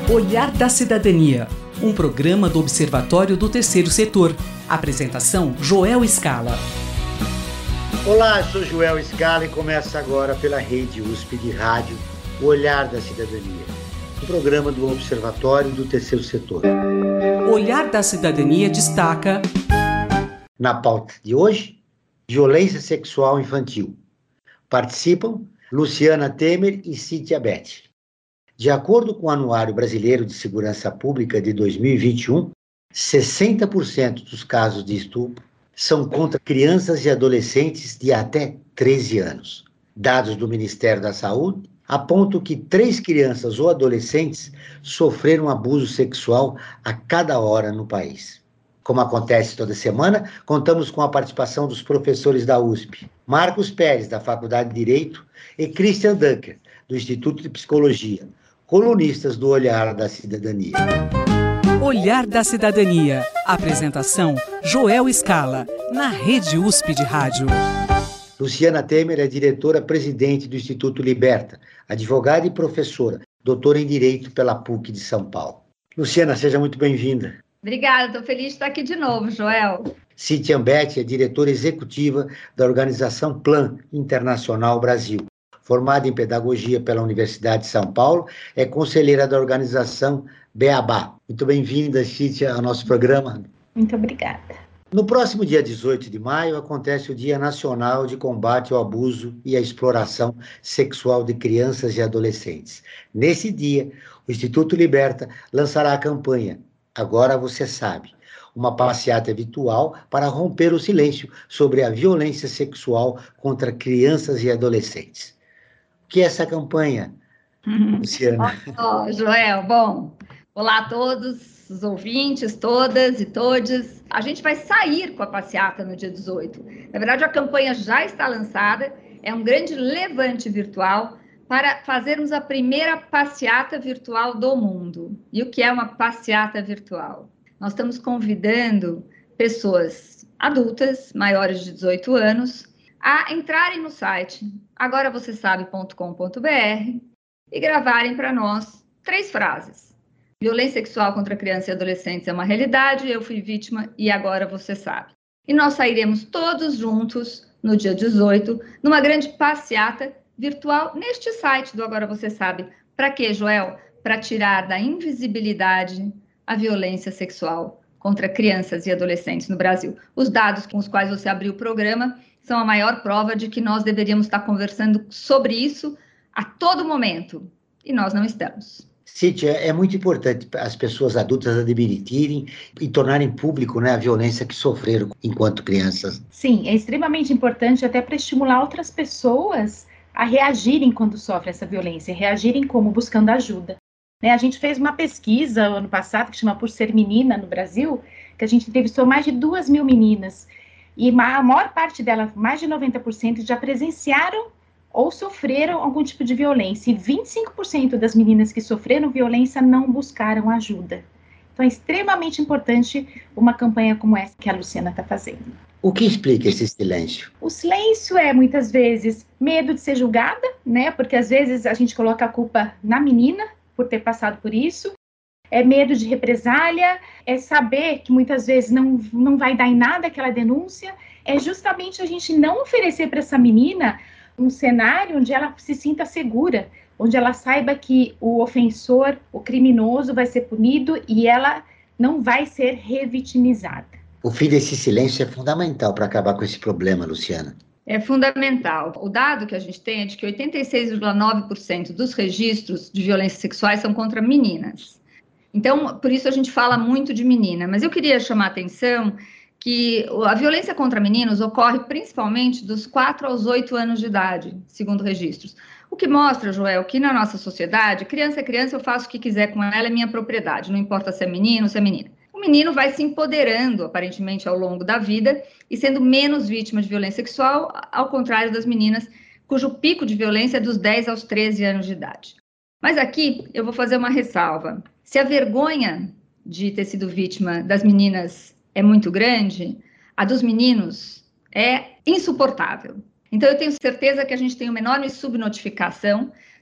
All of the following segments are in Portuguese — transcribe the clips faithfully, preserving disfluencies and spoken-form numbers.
Olhar da Cidadania, um programa do Observatório do Terceiro Setor. Apresentação, Joel Scala. Olá, sou Joel Scala e começa agora pela Rede U S P de Rádio, o Olhar da Cidadania, um programa do Observatório do Terceiro Setor. Olhar da Cidadania destaca... Na pauta de hoje, violência sexual infantil. Participam Luciana Temer e Cíntia Betti. De acordo com o Anuário Brasileiro de Segurança Pública de dois mil e vinte e um, sessenta por cento dos casos de estupro são contra crianças e adolescentes de até treze anos. Dados do Ministério da Saúde apontam que três crianças ou adolescentes sofreram abuso sexual a cada hora no país. Como acontece toda semana, contamos com a participação dos professores da U S P, Marcos Pérez, da Faculdade de Direito, e Christian Dunker, do Instituto de Psicologia, colunistas do Olhar da Cidadania. Olhar da Cidadania. Apresentação, Joel Scala, na Rede U S P de Rádio. Luciana Temer é diretora-presidente do Instituto Liberta, advogada e professora, doutora em Direito pela P U C de São Paulo. Luciana, seja muito bem-vinda. Obrigada, estou feliz de estar aqui de novo, Joel. Cíntia Betti é diretora executiva da organização Plan Internacional Brasil. Formada em Pedagogia pela Universidade de São Paulo, é conselheira da organização Beabá. Muito bem-vinda, Cíntia, ao nosso programa. Muito obrigada. No próximo dia dezoito de maio, acontece o Dia Nacional de Combate ao Abuso e à Exploração Sexual de Crianças e Adolescentes. Nesse dia, o Instituto Liberta lançará a campanha Agora Você Sabe, uma passeata virtual para romper o silêncio sobre a violência sexual contra crianças e adolescentes. O que é essa campanha, Luciana? Oh, Joel, bom, olá a todos os ouvintes, todas e todes. A gente vai sair com a passeata no dia dezoito. Na verdade, a campanha já está lançada, é um grande levante virtual para fazermos a primeira passeata virtual do mundo. E o que é uma passeata virtual? Nós estamos convidando pessoas adultas, maiores de dezoito anos, a entrarem no site agora você sabe ponto com ponto br e gravarem para nós três frases. Violência sexual contra crianças e adolescentes é uma realidade, eu fui vítima e agora você sabe. E nós sairemos todos juntos no dia dezoito, numa grande passeata virtual neste site do Agora Você Sabe. Para quê, Joel? Para tirar da invisibilidade a violência sexual contra crianças e adolescentes no Brasil. Os dados com os quais você abriu o programa são a maior prova de que nós deveríamos estar conversando sobre isso a todo momento. E nós não estamos. Cíntia, é muito importante as pessoas adultas admitirem e tornarem público, né, a violência que sofreram enquanto crianças. Sim, é extremamente importante até para estimular outras pessoas a reagirem quando sofrem essa violência, reagirem como? Buscando ajuda. Né, a gente fez uma pesquisa ano passado, que chama Por Ser Menina no Brasil, que a gente entrevistou mais de duas mil meninas. E a maior parte delas, mais de noventa por cento, já presenciaram ou sofreram algum tipo de violência. E vinte e cinco por cento das meninas que sofreram violência não buscaram ajuda. Então é extremamente importante uma campanha como essa que a Luciana está fazendo. O que explica esse silêncio? O silêncio é, muitas vezes, medo de ser julgada, né? Porque às vezes a gente coloca a culpa na menina por ter passado por isso. É medo de represália, é saber que muitas vezes não, não vai dar em nada aquela denúncia, é justamente a gente não oferecer para essa menina um cenário onde ela se sinta segura, onde ela saiba que o ofensor, o criminoso vai ser punido e ela não vai ser revitimizada. O fim desse silêncio é fundamental para acabar com esse problema, Luciana. É fundamental. O dado que a gente tem é de que oitenta e seis vírgula nove por cento dos registros de violências sexuais são contra meninas. Então, por isso a gente fala muito de menina, mas eu queria chamar a atenção que a violência contra meninos ocorre principalmente dos quatro aos oito anos de idade, segundo registros. O que mostra, Joel, que na nossa sociedade, criança é criança, eu faço o que quiser com ela, é minha propriedade, não importa se é menino ou se é menina. O menino vai se empoderando, aparentemente, ao longo da vida e sendo menos vítima de violência sexual, ao contrário das meninas, cujo pico de violência é dos dez aos treze anos de idade. Mas aqui eu vou fazer uma ressalva. Se a vergonha de ter sido vítima das meninas é muito grande, a dos meninos é insuportável. Então, eu tenho certeza que a gente tem uma enorme subnotificação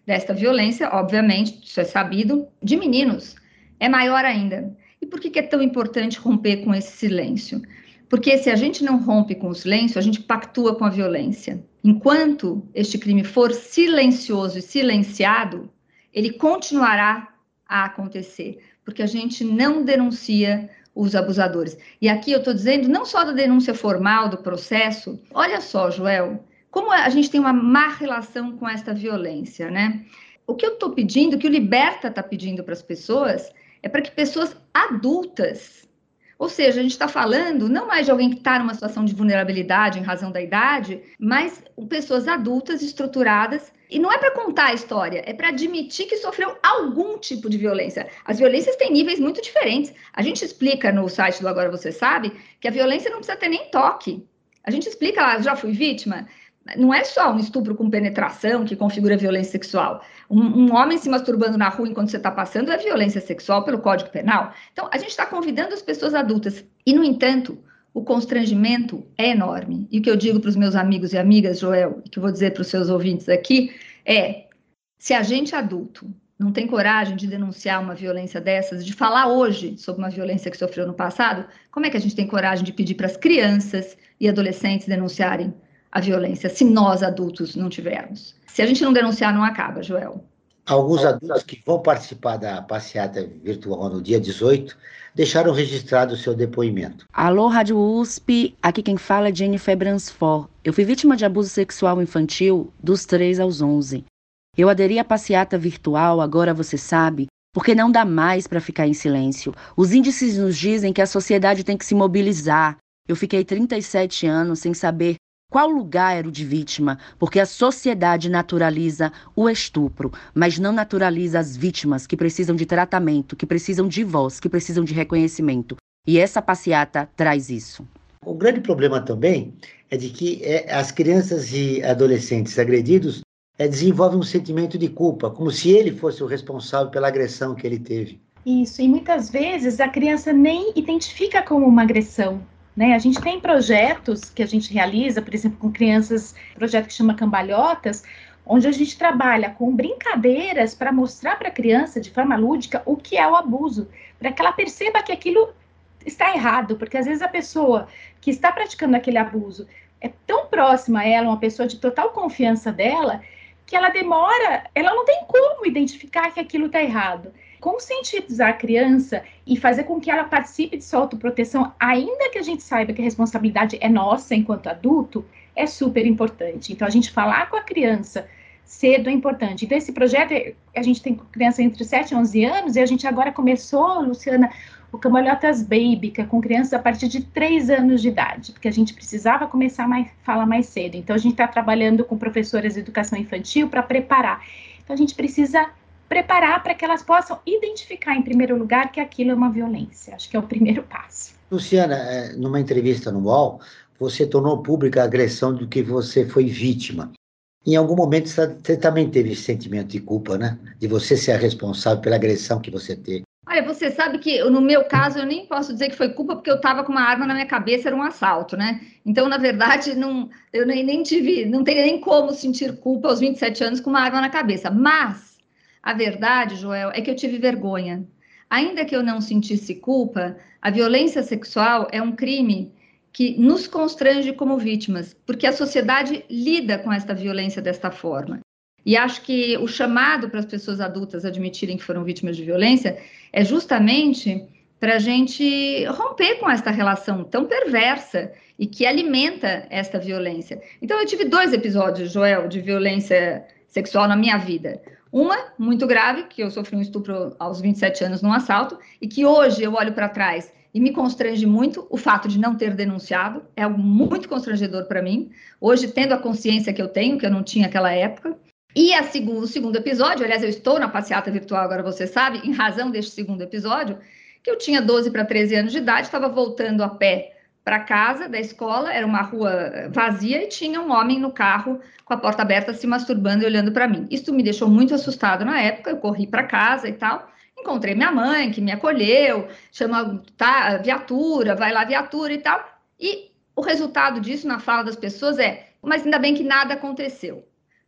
desta violência, obviamente, isso é sabido, de meninos, é maior ainda. E por que que é tão importante romper com esse silêncio? Porque se a gente não rompe com o silêncio, a gente pactua com a violência. Enquanto este crime for silencioso e silenciado, ele continuará a acontecer, porque a gente não denuncia os abusadores. E aqui eu estou dizendo não só da denúncia formal do processo. Olha só, Joel, como a gente tem uma má relação com esta violência, né? O que eu estou pedindo, o que o Liberta está pedindo para as pessoas, é para que pessoas adultas, ou seja, a gente está falando não mais de alguém que está numa situação de vulnerabilidade em razão da idade, mas pessoas adultas, estruturadas. E não é para contar a história, é para admitir que sofreu algum tipo de violência. As violências têm níveis muito diferentes. A gente explica no site do Agora Você Sabe que a violência não precisa ter nem toque. A gente explica lá, já fui vítima. Não é só um estupro com penetração que configura violência sexual. Um, um homem se masturbando na rua enquanto você está passando é violência sexual pelo Código Penal. Então, a gente está convidando as pessoas adultas. E, no entanto, o constrangimento é enorme. E o que eu digo para os meus amigos e amigas, Joel, e que eu vou dizer para os seus ouvintes aqui, é: se a gente adulto não tem coragem de denunciar uma violência dessas, de falar hoje sobre uma violência que sofreu no passado, como é que a gente tem coragem de pedir para as crianças e adolescentes denunciarem a violência, se nós adultos não tivermos? Se a gente não denunciar, não acaba, Joel. Alguns adultos que vão participar da passeata virtual no dia dezoito deixaram registrado o seu depoimento. Alô, Rádio U S P, aqui quem fala é Jennifer Bransford. Eu fui vítima de abuso sexual infantil dos três aos onze. Eu aderi à passeata virtual, agora você sabe, porque não dá mais para ficar em silêncio. Os índices nos dizem que a sociedade tem que se mobilizar. Eu fiquei trinta e sete anos sem saber qual lugar era o de vítima, porque a sociedade naturaliza o estupro, mas não naturaliza as vítimas que precisam de tratamento, que precisam de voz, que precisam de reconhecimento. E essa passeata traz isso. O grande problema também é de que é, as crianças e adolescentes agredidos é, desenvolvem um sentimento de culpa, como se ele fosse o responsável pela agressão que ele teve. Isso, e muitas vezes a criança nem identifica como uma agressão. Né? A gente tem projetos que a gente realiza, por exemplo, com crianças, projeto que chama Cambalhotas, onde a gente trabalha com brincadeiras para mostrar para a criança, de forma lúdica, o que é o abuso, para que ela perceba que aquilo está errado, porque às vezes a pessoa que está praticando aquele abuso é tão próxima a ela, uma pessoa de total confiança dela, que ela demora, ela não tem como identificar que aquilo está errado. Conscientizar a criança e fazer com que ela participe de sua autoproteção, ainda que a gente saiba que a responsabilidade é nossa enquanto adulto, é super importante. Então, a gente falar com a criança cedo é importante. Então, esse projeto, a gente tem criança entre sete e onze anos, e a gente agora começou, Luciana, o Cambalhotas Baby, que é com crianças a partir de três anos de idade, porque a gente precisava começar a falar mais cedo. Então, a gente está trabalhando com professoras de educação infantil para preparar. Então, a gente precisa preparar para que elas possam identificar, em primeiro lugar, que aquilo é uma violência. Acho que é o primeiro passo. Luciana, numa entrevista no U O L, você tornou pública a agressão do que você foi vítima. Em algum momento, você também teve esse sentimento de culpa, né? De você ser a responsável pela agressão que você teve. Olha, você sabe que, no meu caso, eu nem posso dizer que foi culpa, porque eu estava com uma arma na minha cabeça, era um assalto, né? Então, na verdade, não, eu nem, nem tive, não tenho nem como sentir culpa aos vinte e sete anos com uma arma na cabeça. Mas a verdade, Joel, é que eu tive vergonha. Ainda que eu não sentisse culpa, a violência sexual é um crime que nos constrange como vítimas, porque a sociedade lida com esta violência desta forma. E acho que o chamado para as pessoas adultas admitirem que foram vítimas de violência é justamente para a gente romper com esta relação tão perversa e que alimenta esta violência. Então, eu tive dois episódios, Joel, de violência sexual na minha vida. Uma, muito grave, que eu sofri um estupro aos vinte e sete anos num assalto, e que hoje eu olho para trás e me constrange muito o fato de não ter denunciado, é algo muito constrangedor para mim, hoje tendo a consciência que eu tenho, que eu não tinha naquela época. E a seg- o segundo episódio, aliás, eu estou na passeata virtual, agora você sabe, em razão deste segundo episódio, que eu tinha doze para treze anos de idade, estava voltando a pé para casa da escola, era uma rua vazia e tinha um homem no carro com a porta aberta se masturbando e olhando para mim. Isso me deixou muito assustado na época, eu corri para casa e tal, encontrei minha mãe que me acolheu, chama tá, viatura, vai lá viatura e tal, e o resultado disso na fala das pessoas é, mas ainda bem que nada aconteceu.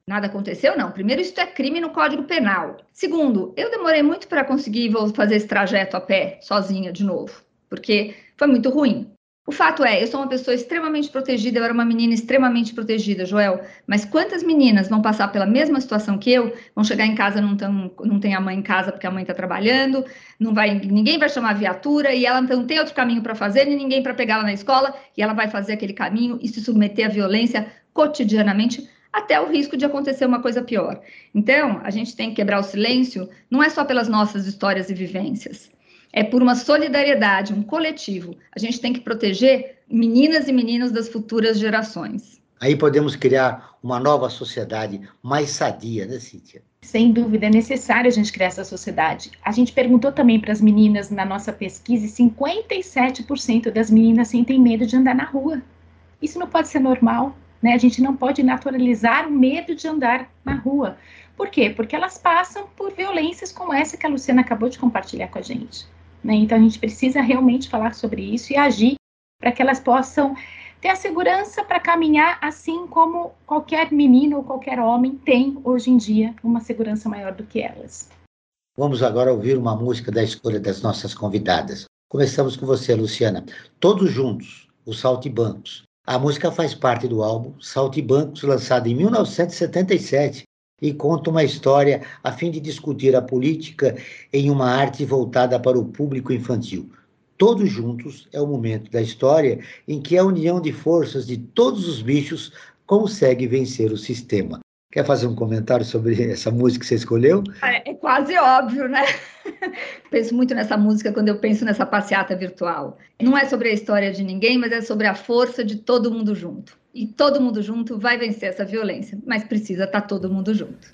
Nada aconteceu? Não. Primeiro, isso é crime no Código Penal. Segundo, eu demorei muito para conseguir fazer esse trajeto a pé, sozinha, de novo, porque foi muito ruim. O fato é, eu sou uma pessoa extremamente protegida, eu era uma menina extremamente protegida, Joel, mas quantas meninas vão passar pela mesma situação que eu, vão chegar em casa, não, tão, não tem a mãe em casa porque a mãe está trabalhando, não vai, ninguém vai chamar a viatura e ela não tem outro caminho para fazer, nem ninguém para pegá-la na escola, e ela vai fazer aquele caminho e se submeter à violência cotidianamente, até o risco de acontecer uma coisa pior. Então, a gente tem que quebrar o silêncio, não é só pelas nossas histórias e vivências, é por uma solidariedade, um coletivo. A gente tem que proteger meninas e meninos das futuras gerações. Aí podemos criar uma nova sociedade mais sadia, né, Cíntia? Sem dúvida, é necessário a gente criar essa sociedade. A gente perguntou também para as meninas na nossa pesquisa e cinquenta e sete por cento das meninas sentem medo de andar na rua. Isso não pode ser normal, né? A gente não pode naturalizar o medo de andar na rua. Por quê? Porque elas passam por violências como essa que a Luciana acabou de compartilhar com a gente. Então, a gente precisa realmente falar sobre isso e agir para que elas possam ter a segurança para caminhar assim como qualquer menino ou qualquer homem tem hoje em dia uma segurança maior do que elas. Vamos agora ouvir uma música da escolha das nossas convidadas. Começamos com você, Luciana. Todos Juntos, os Saltimbancos. A música faz parte do álbum Saltimbancos, lançado em mil novecentos e setenta e sete, e conta uma história a fim de discutir a política em uma arte voltada para o público infantil. Todos Juntos é o momento da história em que a união de forças de todos os bichos consegue vencer o sistema. Quer fazer um comentário sobre essa música que você escolheu? É, é quase óbvio, né? Penso muito nessa música quando eu penso nessa passeata virtual. Não é sobre a história de ninguém, mas é sobre a força de todo mundo junto. E todo mundo junto vai vencer essa violência, mas precisa estar todo mundo junto.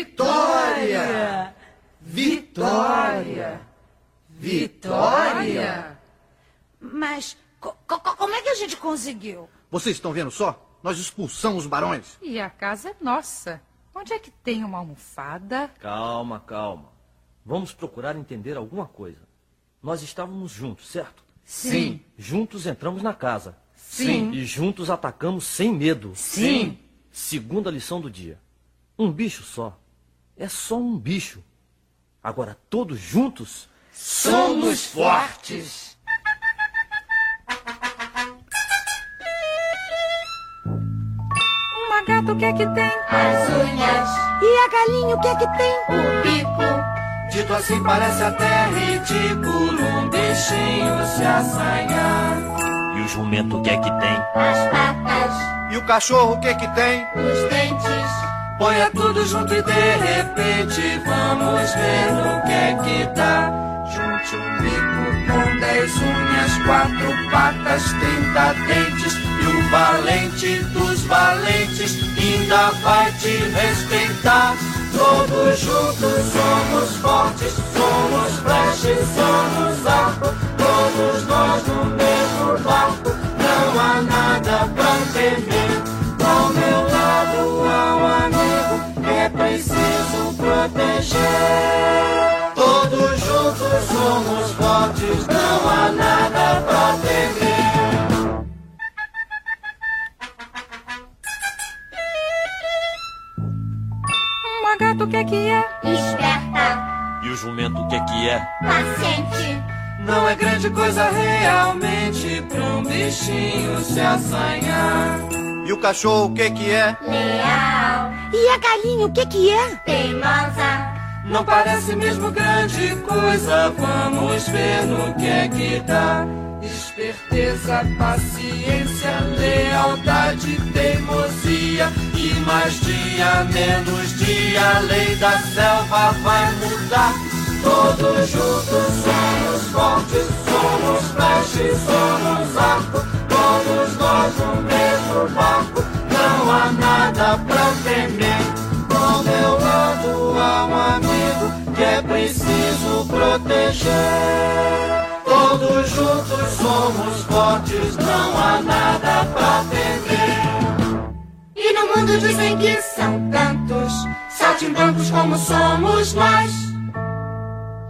Vitória! Vitória! Vitória! Mas co co como é que a gente conseguiu? Vocês estão vendo só? Nós expulsamos os barões. E a casa é nossa. Onde é que tem uma almofada? Calma, calma. Vamos procurar entender alguma coisa. Nós estávamos juntos, certo? Sim. Juntos entramos na casa. Sim. E juntos atacamos sem medo. Sim. Segunda lição do dia. Um bicho só. É só um bicho. Agora, todos juntos... Somos fortes! Uma gata, o que é que tem? As unhas. E a galinha, o que é que tem? O bico. Dito assim parece até ridículo um bichinho se assanhar. E o jumento, o que é que tem? As patas. E o cachorro, o que é que tem? Os dentes. Ponha tudo junto e de repente vamos ver no que é que dá. Junte um bico com dez unhas, quatro patas, trinta dentes. E o valente dos valentes ainda vai te respeitar. Todos juntos somos fortes, somos flecha, somos arco. Todos nós no mesmo barco, não há nada pra temer. Ao meu lado há um amigo que é preciso proteger. Todos juntos somos fortes, não há nada pra temer. Uma gata, o que é que é? Esperta. E o jumento, o que é que é? Paciente. Não é grande coisa realmente pra um bichinho se assanhar. E o cachorro, o que que é? Leal. E a galinha, o que que é? Teimosa. Não parece mesmo grande coisa, vamos ver no que é que dá. Esperteza, paciência, lealdade, teimosia. E mais dia, menos dia, a lei da selva vai mudar. Todos juntos somos fortes, somos flecha, somos arco. Todos nós no mesmo barco, não há nada pra temer. Ao meu lado há um amigo que é preciso proteger. Todos juntos somos fortes, não há nada pra temer. E no mundo dizem que são tantos saltimbancos como somos nós.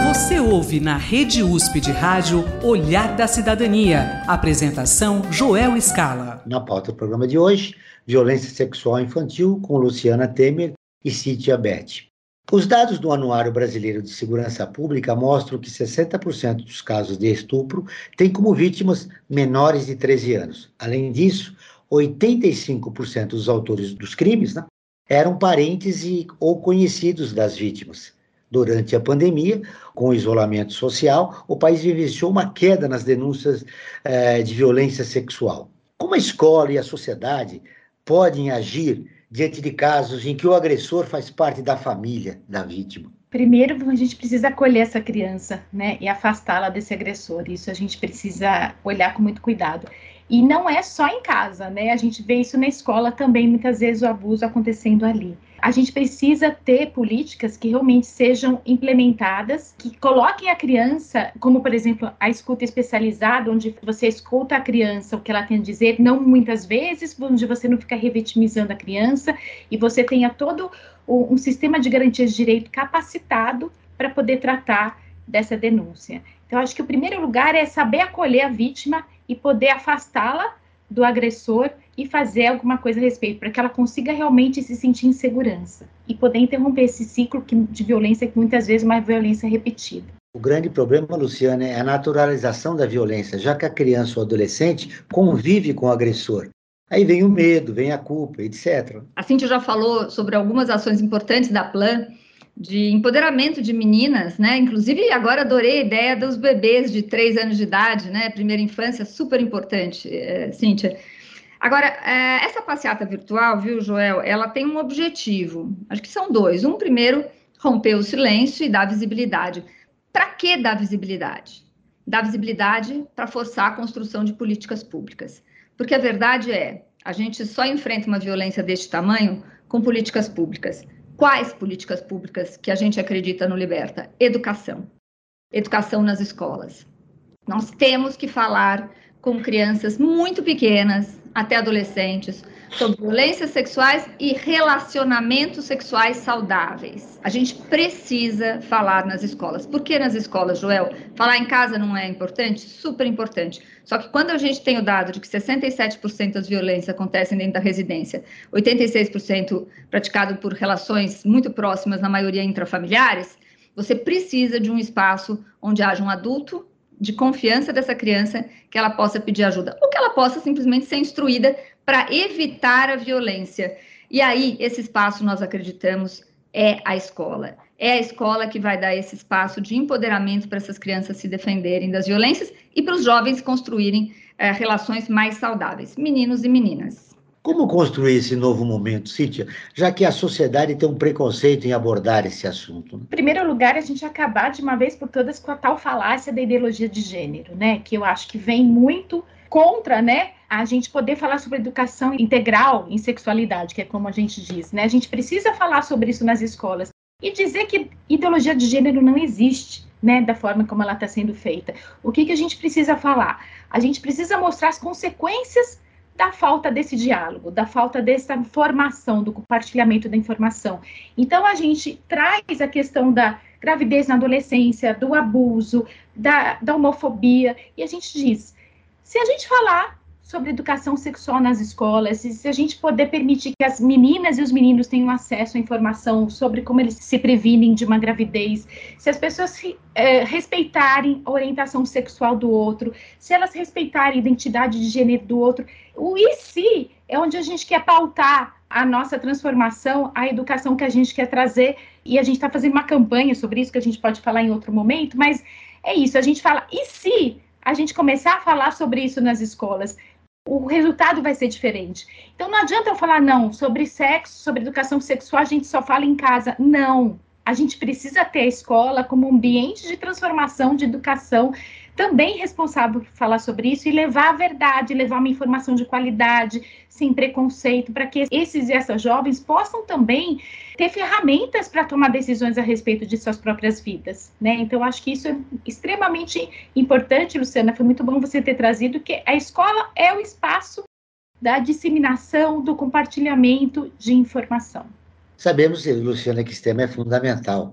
Você ouve na Rede U S P de Rádio Olhar da Cidadania. Apresentação Joel Scala. Na pauta do programa de hoje, violência sexual infantil com Luciana Temer e Cíntia Abete. Os dados do Anuário Brasileiro de Segurança Pública mostram que sessenta por cento dos casos de estupro têm como vítimas menores de treze anos. Além disso, oitenta e cinco por cento dos autores dos crimes, né, eram parentes e, ou conhecidos das vítimas. Durante a pandemia, com o isolamento social, o país vivenciou uma queda nas denúncias eh, de violência sexual. Como a escola e a sociedade podem agir diante de casos em que o agressor faz parte da família da vítima? Primeiro, a gente precisa acolher essa criança, né, e afastá-la desse agressor. Isso a gente precisa olhar com muito cuidado. E não é só em casa, né? A gente vê isso na escola também, muitas vezes o abuso acontecendo ali. A gente precisa ter políticas que realmente sejam implementadas, que coloquem a criança, como por exemplo a escuta especializada, onde você escuta a criança, o que ela tem a dizer, não muitas vezes, onde você não fica revitimizando a criança, e você tenha todo um sistema de garantias de direito capacitado para poder tratar dessa denúncia. Então, acho que o primeiro lugar é saber acolher a vítima e poder afastá-la do agressor e fazer alguma coisa a respeito, para que ela consiga realmente se sentir em segurança e poder interromper esse ciclo de violência, que muitas vezes é uma violência repetida. O grande problema, Luciana, é a naturalização da violência, já que a criança ou adolescente convive com o agressor. Aí vem o medo, vem a culpa, etcétera. A Cíntia já falou sobre algumas ações importantes da Plan, de empoderamento de meninas, né? Inclusive, agora adorei a ideia dos bebês de três anos de idade, né? Primeira infância, super importante, é, Cíntia. Agora, é, essa passeata virtual, viu, Joel, ela tem um objetivo. Acho que são dois. Um, primeiro, romper o silêncio e dar visibilidade. Para que dar visibilidade? Dar visibilidade para forçar a construção de políticas públicas. Porque a verdade é, a gente só enfrenta uma violência deste tamanho com políticas públicas. Quais políticas públicas que a gente acredita no Liberta? Educação. Educação nas escolas. Nós temos que falar com crianças muito pequenas, até adolescentes, sobre violências sexuais e relacionamentos sexuais saudáveis. A gente precisa falar nas escolas. Por que nas escolas, Joel? Falar em casa não é importante? Super importante. Só que quando a gente tem o dado de que sessenta e sete por cento das violências acontecem dentro da residência, oitenta e seis por cento praticado por relações muito próximas, na maioria intrafamiliares, você precisa de um espaço onde haja um adulto de confiança dessa criança, que ela possa pedir ajuda, ou que ela possa simplesmente ser instruída para evitar a violência. E aí, esse espaço, nós acreditamos, é a escola. É a escola que vai dar esse espaço de empoderamento para essas crianças se defenderem das violências e para os jovens construírem é, relações mais saudáveis, meninos e meninas. Como construir esse novo momento, Cíntia, já que a sociedade tem um preconceito em abordar esse assunto? Né? Em primeiro lugar, a gente acabar de uma vez por todas com a tal falácia da ideologia de gênero, né? Que eu acho que vem muito contra, né, a gente poder falar sobre educação integral em sexualidade, que é como a gente diz, né? A gente precisa falar sobre isso nas escolas e dizer que ideologia de gênero não existe, né, da forma como ela está sendo feita. O que que a gente precisa falar? A gente precisa mostrar as consequências da falta desse diálogo, da falta dessa informação, do compartilhamento da informação. Então, a gente traz a questão da gravidez na adolescência, do abuso, da, da homofobia, e a gente diz, se a gente falar sobre educação sexual nas escolas, e se a gente poder permitir que as meninas e os meninos tenham acesso à informação sobre como eles se previnem de uma gravidez, se as pessoas é, respeitarem a orientação sexual do outro, se elas respeitarem a identidade de gênero do outro, o e se é onde a gente quer pautar a nossa transformação, a educação que a gente quer trazer, e a gente está fazendo uma campanha sobre isso, que a gente pode falar em outro momento, mas é isso, a gente fala, e se a gente começar a falar sobre isso nas escolas? O resultado vai ser diferente. Então, não adianta eu falar, não, sobre sexo, sobre educação sexual, a gente só fala em casa. Não. A gente precisa ter a escola como um ambiente de transformação, de educação, também responsável por falar sobre isso e levar a verdade, levar uma informação de qualidade, sem preconceito, para que esses e essas jovens possam também ter ferramentas para tomar decisões a respeito de suas próprias vidas, né? Então, acho que isso é extremamente importante, Luciana, foi muito bom você ter trazido, que a escola é o espaço da disseminação, do compartilhamento de informação. Sabemos, Luciana, que esse tema é fundamental.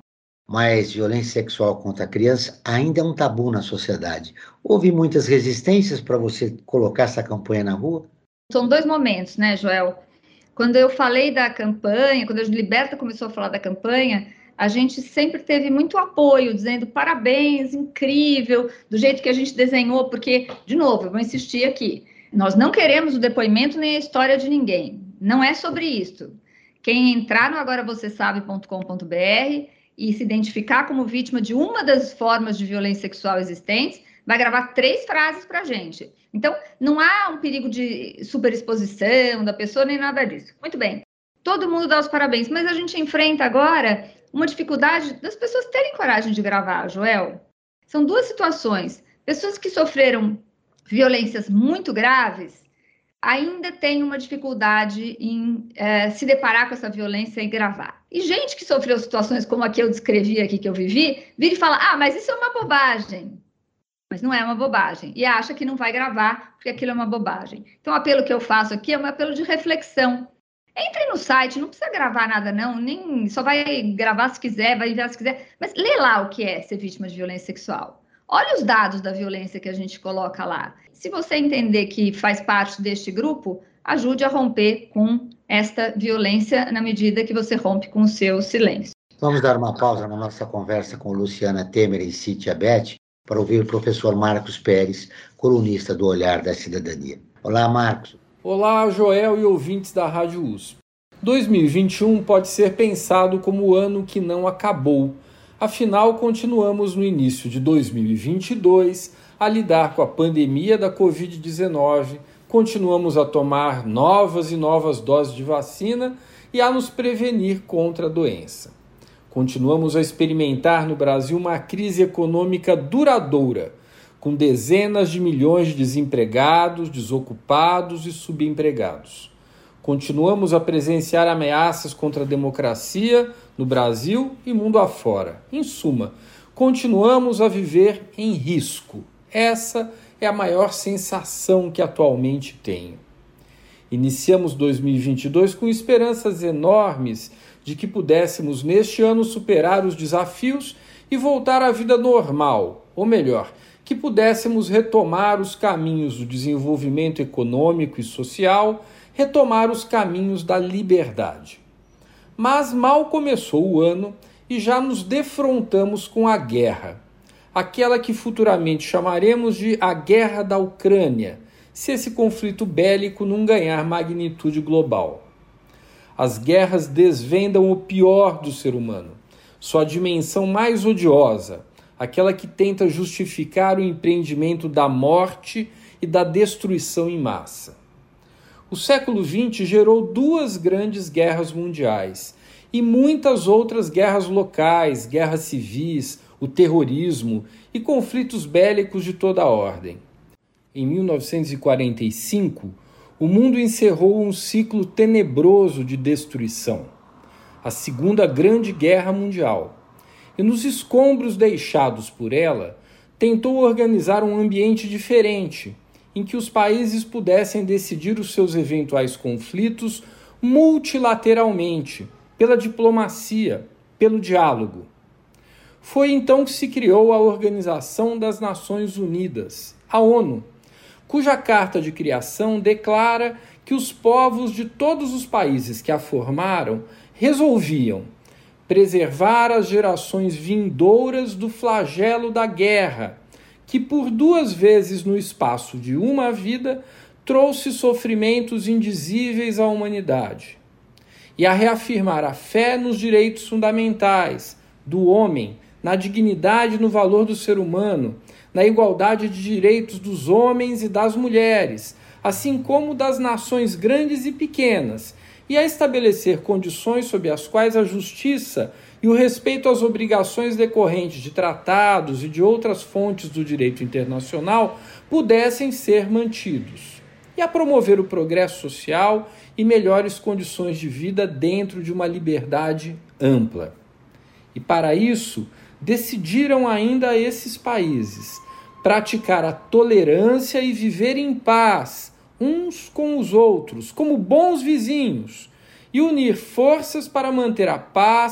Mas violência sexual contra a criança ainda é um tabu na sociedade. Houve muitas resistências para você colocar essa campanha na rua? São dois momentos, né, Joel? Quando eu falei da campanha, quando a Liberta começou a falar da campanha, a gente sempre teve muito apoio, dizendo parabéns, incrível, do jeito que a gente desenhou, porque, de novo, eu vou insistir aqui, nós não queremos o depoimento nem a história de ninguém, não é sobre isso. Quem entrar no agora você sabe ponto com ponto b r e se identificar como vítima de uma das formas de violência sexual existentes, vai gravar três frases para a gente. Então, não há um perigo de superexposição da pessoa, nem nada disso. Muito bem, todo mundo dá os parabéns, mas a gente enfrenta agora uma dificuldade das pessoas terem coragem de gravar, Joel. São duas situações. Pessoas que sofreram violências muito graves ainda têm uma dificuldade em é, se deparar com essa violência e gravar. E gente que sofreu situações como a que eu descrevi aqui, que eu vivi, vira e fala, ah, mas isso é uma bobagem. Mas não é uma bobagem. E acha que não vai gravar, porque aquilo é uma bobagem. Então, o apelo que eu faço aqui é um apelo de reflexão. Entre no site, não precisa gravar nada não, nem só vai gravar se quiser, vai enviar se quiser, mas lê lá o que é ser vítima de violência sexual. Olha os dados da violência que a gente coloca lá. Se você entender que faz parte deste grupo, ajude a romper com esta violência na medida que você rompe com o seu silêncio. Vamos dar uma pausa na nossa conversa com Luciana Temer e Cíntia Beth para ouvir o professor Marcos Pérez, colunista do Olhar da Cidadania. Olá, Marcos. Olá, Joel e ouvintes da Rádio U S P. dois mil e vinte e um pode ser pensado como o ano que não acabou. Afinal, continuamos no início de dois mil e vinte e dois a lidar com a pandemia da covid dezenove, continuamos a tomar novas e novas doses de vacina e a nos prevenir contra a doença. Continuamos a experimentar no Brasil uma crise econômica duradoura, com dezenas de milhões de desempregados, desocupados e subempregados. Continuamos a presenciar ameaças contra a democracia no Brasil e mundo afora. Em suma, continuamos a viver em risco. Essa é a maior sensação que atualmente tenho. Iniciamos dois mil e vinte e dois com esperanças enormes de que pudéssemos neste ano superar os desafios e voltar à vida normal, ou melhor, que pudéssemos retomar os caminhos do desenvolvimento econômico e social, retomar os caminhos da liberdade. Mas mal começou o ano e já nos defrontamos com a guerra, aquela que futuramente chamaremos de a Guerra da Ucrânia, se esse conflito bélico não ganhar magnitude global. As guerras desvendam o pior do ser humano, sua dimensão mais odiosa, aquela que tenta justificar o empreendimento da morte e da destruição em massa. O século vinte gerou duas grandes guerras mundiais e muitas outras guerras locais, guerras civis, o terrorismo e conflitos bélicos de toda a ordem. Em mil novecentos e quarenta e cinco, o mundo encerrou um ciclo tenebroso de destruição, a Segunda Grande Guerra Mundial, e nos escombros deixados por ela, tentou organizar um ambiente diferente, em que os países pudessem decidir os seus eventuais conflitos multilateralmente, pela diplomacia, pelo diálogo. Foi então que se criou a Organização das Nações Unidas, a ONU, cuja carta de criação declara que os povos de todos os países que a formaram resolviam preservar as gerações vindouras do flagelo da guerra, que por duas vezes no espaço de uma vida trouxe sofrimentos indizíveis à humanidade, e a reafirmar a fé nos direitos fundamentais do homem, na dignidade e no valor do ser humano, na igualdade de direitos dos homens e das mulheres, assim como das nações grandes e pequenas, e a estabelecer condições sob as quais a justiça e o respeito às obrigações decorrentes de tratados e de outras fontes do direito internacional pudessem ser mantidos, e a promover o progresso social e melhores condições de vida dentro de uma liberdade ampla. E para isso, decidiram ainda esses países praticar a tolerância e viver em paz uns com os outros, como bons vizinhos, e unir forças para manter a paz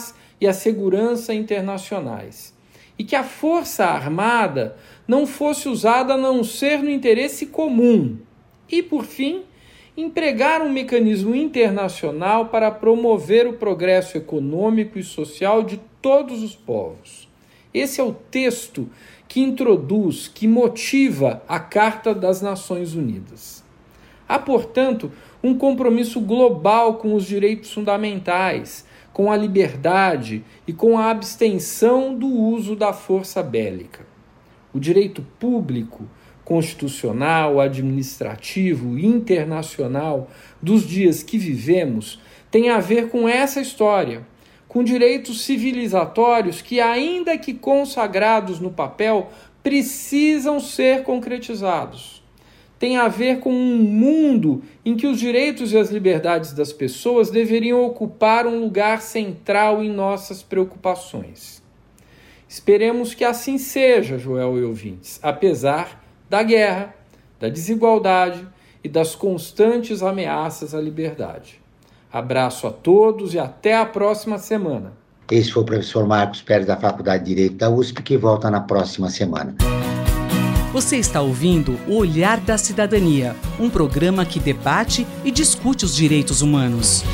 e a segurança internacionais, e que a força armada não fosse usada a não ser no interesse comum, e, por fim, empregar um mecanismo internacional para promover o progresso econômico e social de todos os povos. Esse é o texto que introduz, que motiva a Carta das Nações Unidas. Há, portanto, um compromisso global com os direitos fundamentais, com a liberdade e com a abstenção do uso da força bélica. O direito público, constitucional, administrativo e internacional dos dias que vivemos tem a ver com essa história, com direitos civilizatórios que, ainda que consagrados no papel, precisam ser concretizados. Tem a ver com um mundo em que os direitos e as liberdades das pessoas deveriam ocupar um lugar central em nossas preocupações. Esperemos que assim seja, Joel e ouvintes, apesar da guerra, da desigualdade e das constantes ameaças à liberdade. Abraço a todos e até a próxima semana. Esse foi o professor Marcos Pérez, da Faculdade de Direito da U S P, que volta na próxima semana. Você está ouvindo O Olhar da Cidadania, um programa que debate e discute os direitos humanos.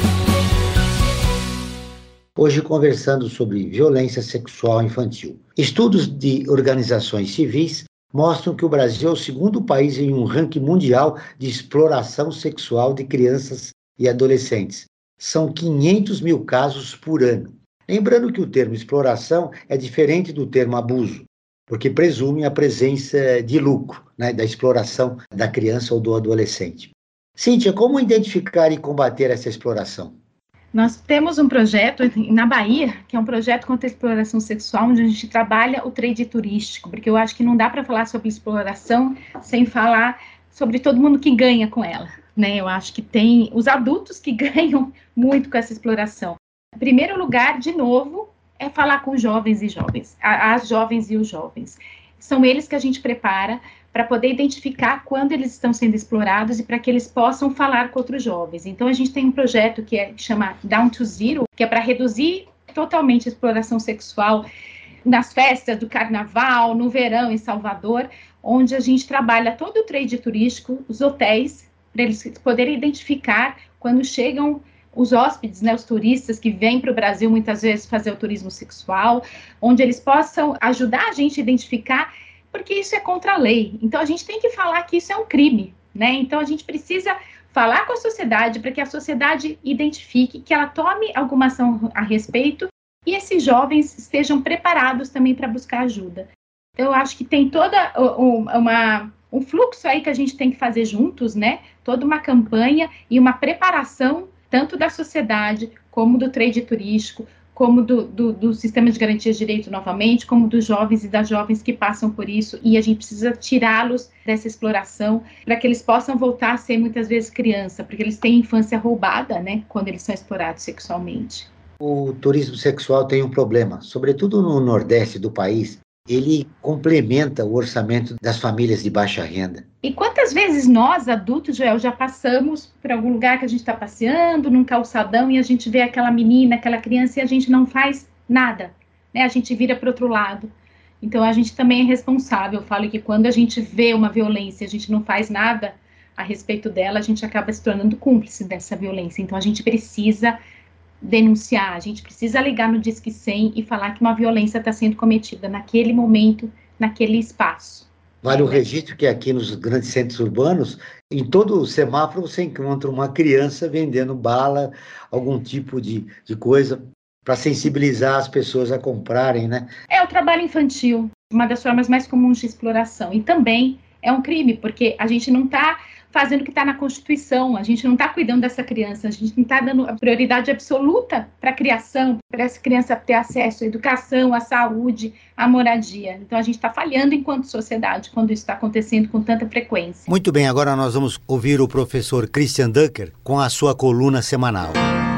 Hoje conversando sobre violência sexual infantil. Estudos de organizações civis mostram que o Brasil é o segundo país em um ranking mundial de exploração sexual de crianças e adolescentes. São quinhentos mil casos por ano. Lembrando que o termo exploração é diferente do termo abuso, porque presume a presença de lucro, né, da exploração da criança ou do adolescente. Cíntia, como identificar e combater essa exploração? Nós temos um projeto na Bahia, que é um projeto contra a exploração sexual, onde a gente trabalha o trade turístico, porque eu acho que não dá para falar sobre exploração sem falar sobre todo mundo que ganha com ela, né? Eu acho que tem os adultos que ganham muito com essa exploração. Em primeiro lugar, de novo, é falar com os jovens e jovens, as jovens e os jovens. São eles que a gente prepara para poder identificar quando eles estão sendo explorados e para que eles possam falar com outros jovens. Então, a gente tem um projeto que, é, que chama Down to Zero, que é para reduzir totalmente a exploração sexual nas festas do carnaval, no verão em Salvador, onde a gente trabalha todo o trade turístico, os hotéis, para eles poderem identificar quando chegam os hóspedes, né, os turistas que vêm para o Brasil muitas vezes fazer o turismo sexual, onde eles possam ajudar a gente a identificar, porque isso é contra a lei. Então, a gente tem que falar que isso é um crime, né? Então, a gente precisa falar com a sociedade para que a sociedade identifique, que ela tome alguma ação a respeito e esses jovens estejam preparados também para buscar ajuda. Então, eu acho que tem toda uma, um fluxo aí que a gente tem que fazer juntos, né? Toda uma campanha e uma preparação tanto da sociedade, como do trade turístico, como do, do, do sistema de garantia de direito novamente, como dos jovens e das jovens que passam por isso, e a gente precisa tirá-los dessa exploração, para que eles possam voltar a ser muitas vezes criança, porque eles têm infância roubada, né, quando eles são explorados sexualmente. O turismo sexual tem um problema, sobretudo no Nordeste do país. Ele complementa o orçamento das famílias de baixa renda. E quantas vezes nós, adultos, Joel, já passamos por algum lugar que a gente está passeando, num calçadão, e a gente vê aquela menina, aquela criança, e a gente não faz nada, né? A gente vira para o outro lado. Então, a gente também é responsável. Eu falo que quando a gente vê uma violência e a gente não faz nada a respeito dela, a gente acaba se tornando cúmplice dessa violência. Então, a gente precisa denunciar, a gente precisa ligar no Disque cem e falar que uma violência está sendo cometida naquele momento, naquele espaço. Vale o registro que aqui nos grandes centros urbanos, em todo o semáforo você encontra uma criança vendendo bala, algum tipo de, de coisa, para sensibilizar as pessoas a comprarem, né? É o trabalho infantil, uma das formas mais comuns de exploração. E também é um crime, porque a gente não está fazendo o que está na Constituição, a gente não está cuidando dessa criança, a gente não está dando a prioridade absoluta para a criação, para essa criança ter acesso à educação, à saúde, à moradia. Então, a gente está falhando enquanto sociedade quando isso está acontecendo com tanta frequência. Muito bem, agora nós vamos ouvir o professor Christian Dunker com a sua coluna semanal.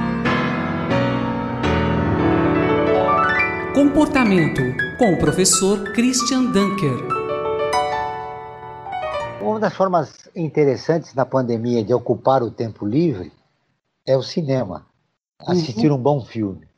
Comportamento, com o professor Christian Dunker. Uma das formas interessantes na pandemia de ocupar o tempo livre é o cinema, assistir uhum. um bom filme.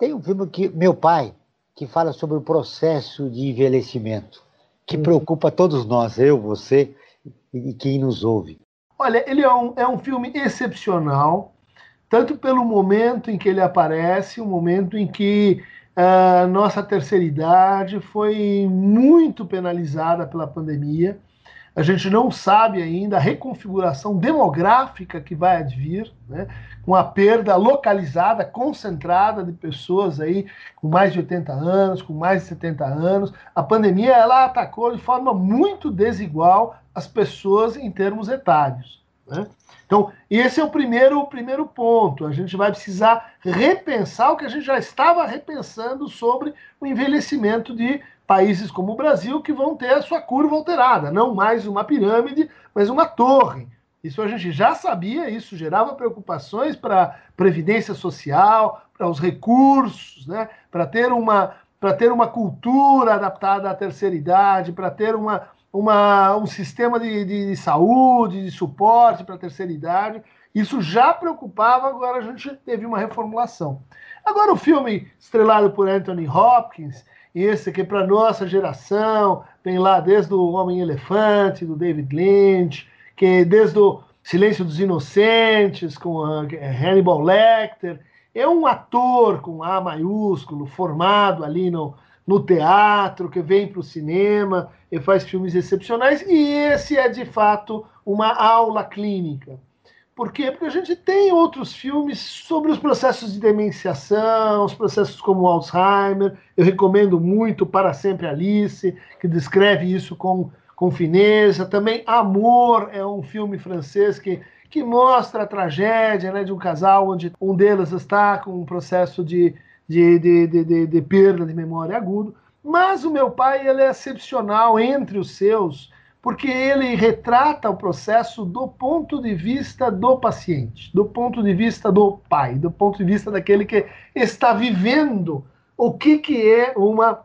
Tem um filme que meu pai que fala sobre o processo de envelhecimento, que preocupa todos nós, eu, você e quem nos ouve. Olha, ele é um, é um filme excepcional, tanto pelo momento em que ele aparece, o momento em que a nossa terceira idade foi muito penalizada pela pandemia. A gente não sabe ainda a reconfiguração demográfica que vai advir, né, com a perda localizada, concentrada de pessoas aí com mais de oitenta anos, com mais de setenta anos. A pandemia ela atacou de forma muito desigual as pessoas em termos etários, né? Então, esse é o primeiro, o primeiro ponto. A gente vai precisar repensar o que a gente já estava repensando sobre o envelhecimento de países como o Brasil, que vão ter a sua curva alterada, não mais uma pirâmide, mas uma torre. Isso a gente já sabia, isso gerava preocupações para a previdência social, para os recursos, né? Para ter uma, para ter uma cultura adaptada à terceira idade, para ter uma, uma, um sistema de, de, de saúde, de suporte para a terceira idade. Isso já preocupava, agora a gente teve uma reformulação. Agora o filme estrelado por Anthony Hopkins, esse que para nossa geração vem lá desde o Homem-Elefante, do David Lynch, que desde o Silêncio dos Inocentes, com a Hannibal Lecter, é um ator com A maiúsculo, formado ali no, no teatro, que vem para o cinema e faz filmes excepcionais, e esse é de fato uma aula clínica. Por quê? Porque a gente tem outros filmes sobre os processos de demenciação, os processos como Alzheimer. Eu recomendo muito Para Sempre Alice, que descreve isso com, com fineza. Também Amor é um filme francês que, que mostra a tragédia, né, de um casal onde um deles está com um processo de, de, de, de, de, de perda de memória agudo. Mas o meu pai ele é excepcional entre os seus, porque ele retrata o processo do ponto de vista do paciente, do ponto de vista do pai, do ponto de vista daquele que está vivendo o que, que é uma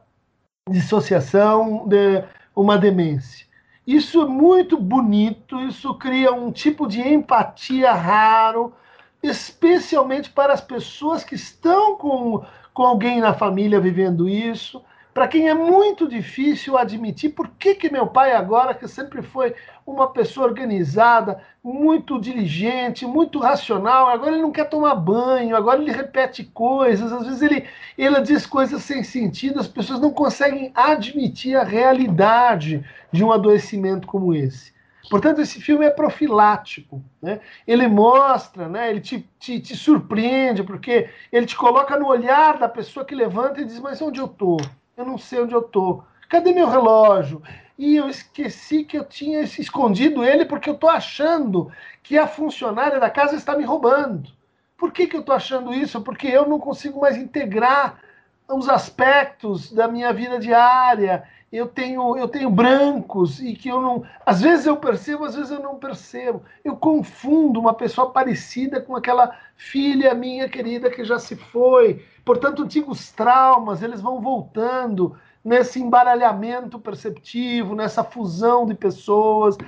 dissociação, de uma demência. Isso é muito bonito, isso cria um tipo de empatia raro, especialmente para as pessoas que estão com, com alguém na família vivendo isso, para quem é muito difícil admitir por que, que meu pai agora, que sempre foi uma pessoa organizada, muito diligente, muito racional, agora ele não quer tomar banho, agora ele repete coisas, às vezes ele, ele diz coisas sem sentido, as pessoas não conseguem admitir a realidade de um adoecimento como esse. Portanto, esse filme é profilático, né? Ele mostra, né? Ele te, te, te surpreende, porque ele te coloca no olhar da pessoa que levanta e diz, mas onde eu estou? Eu não sei onde eu estou. Cadê meu relógio? E eu esqueci que eu tinha escondido ele porque eu estou achando que a funcionária da casa está me roubando. Por que, que eu estou achando isso? Porque eu não consigo mais integrar os aspectos da minha vida diária. Eu tenho, eu tenho brancos e que eu não... Às vezes eu percebo, às vezes eu não percebo. Eu confundo uma pessoa parecida com aquela filha minha querida que já se foi. Portanto, antigos traumas, eles vão voltando nesse embaralhamento perceptivo, nessa fusão de pessoas,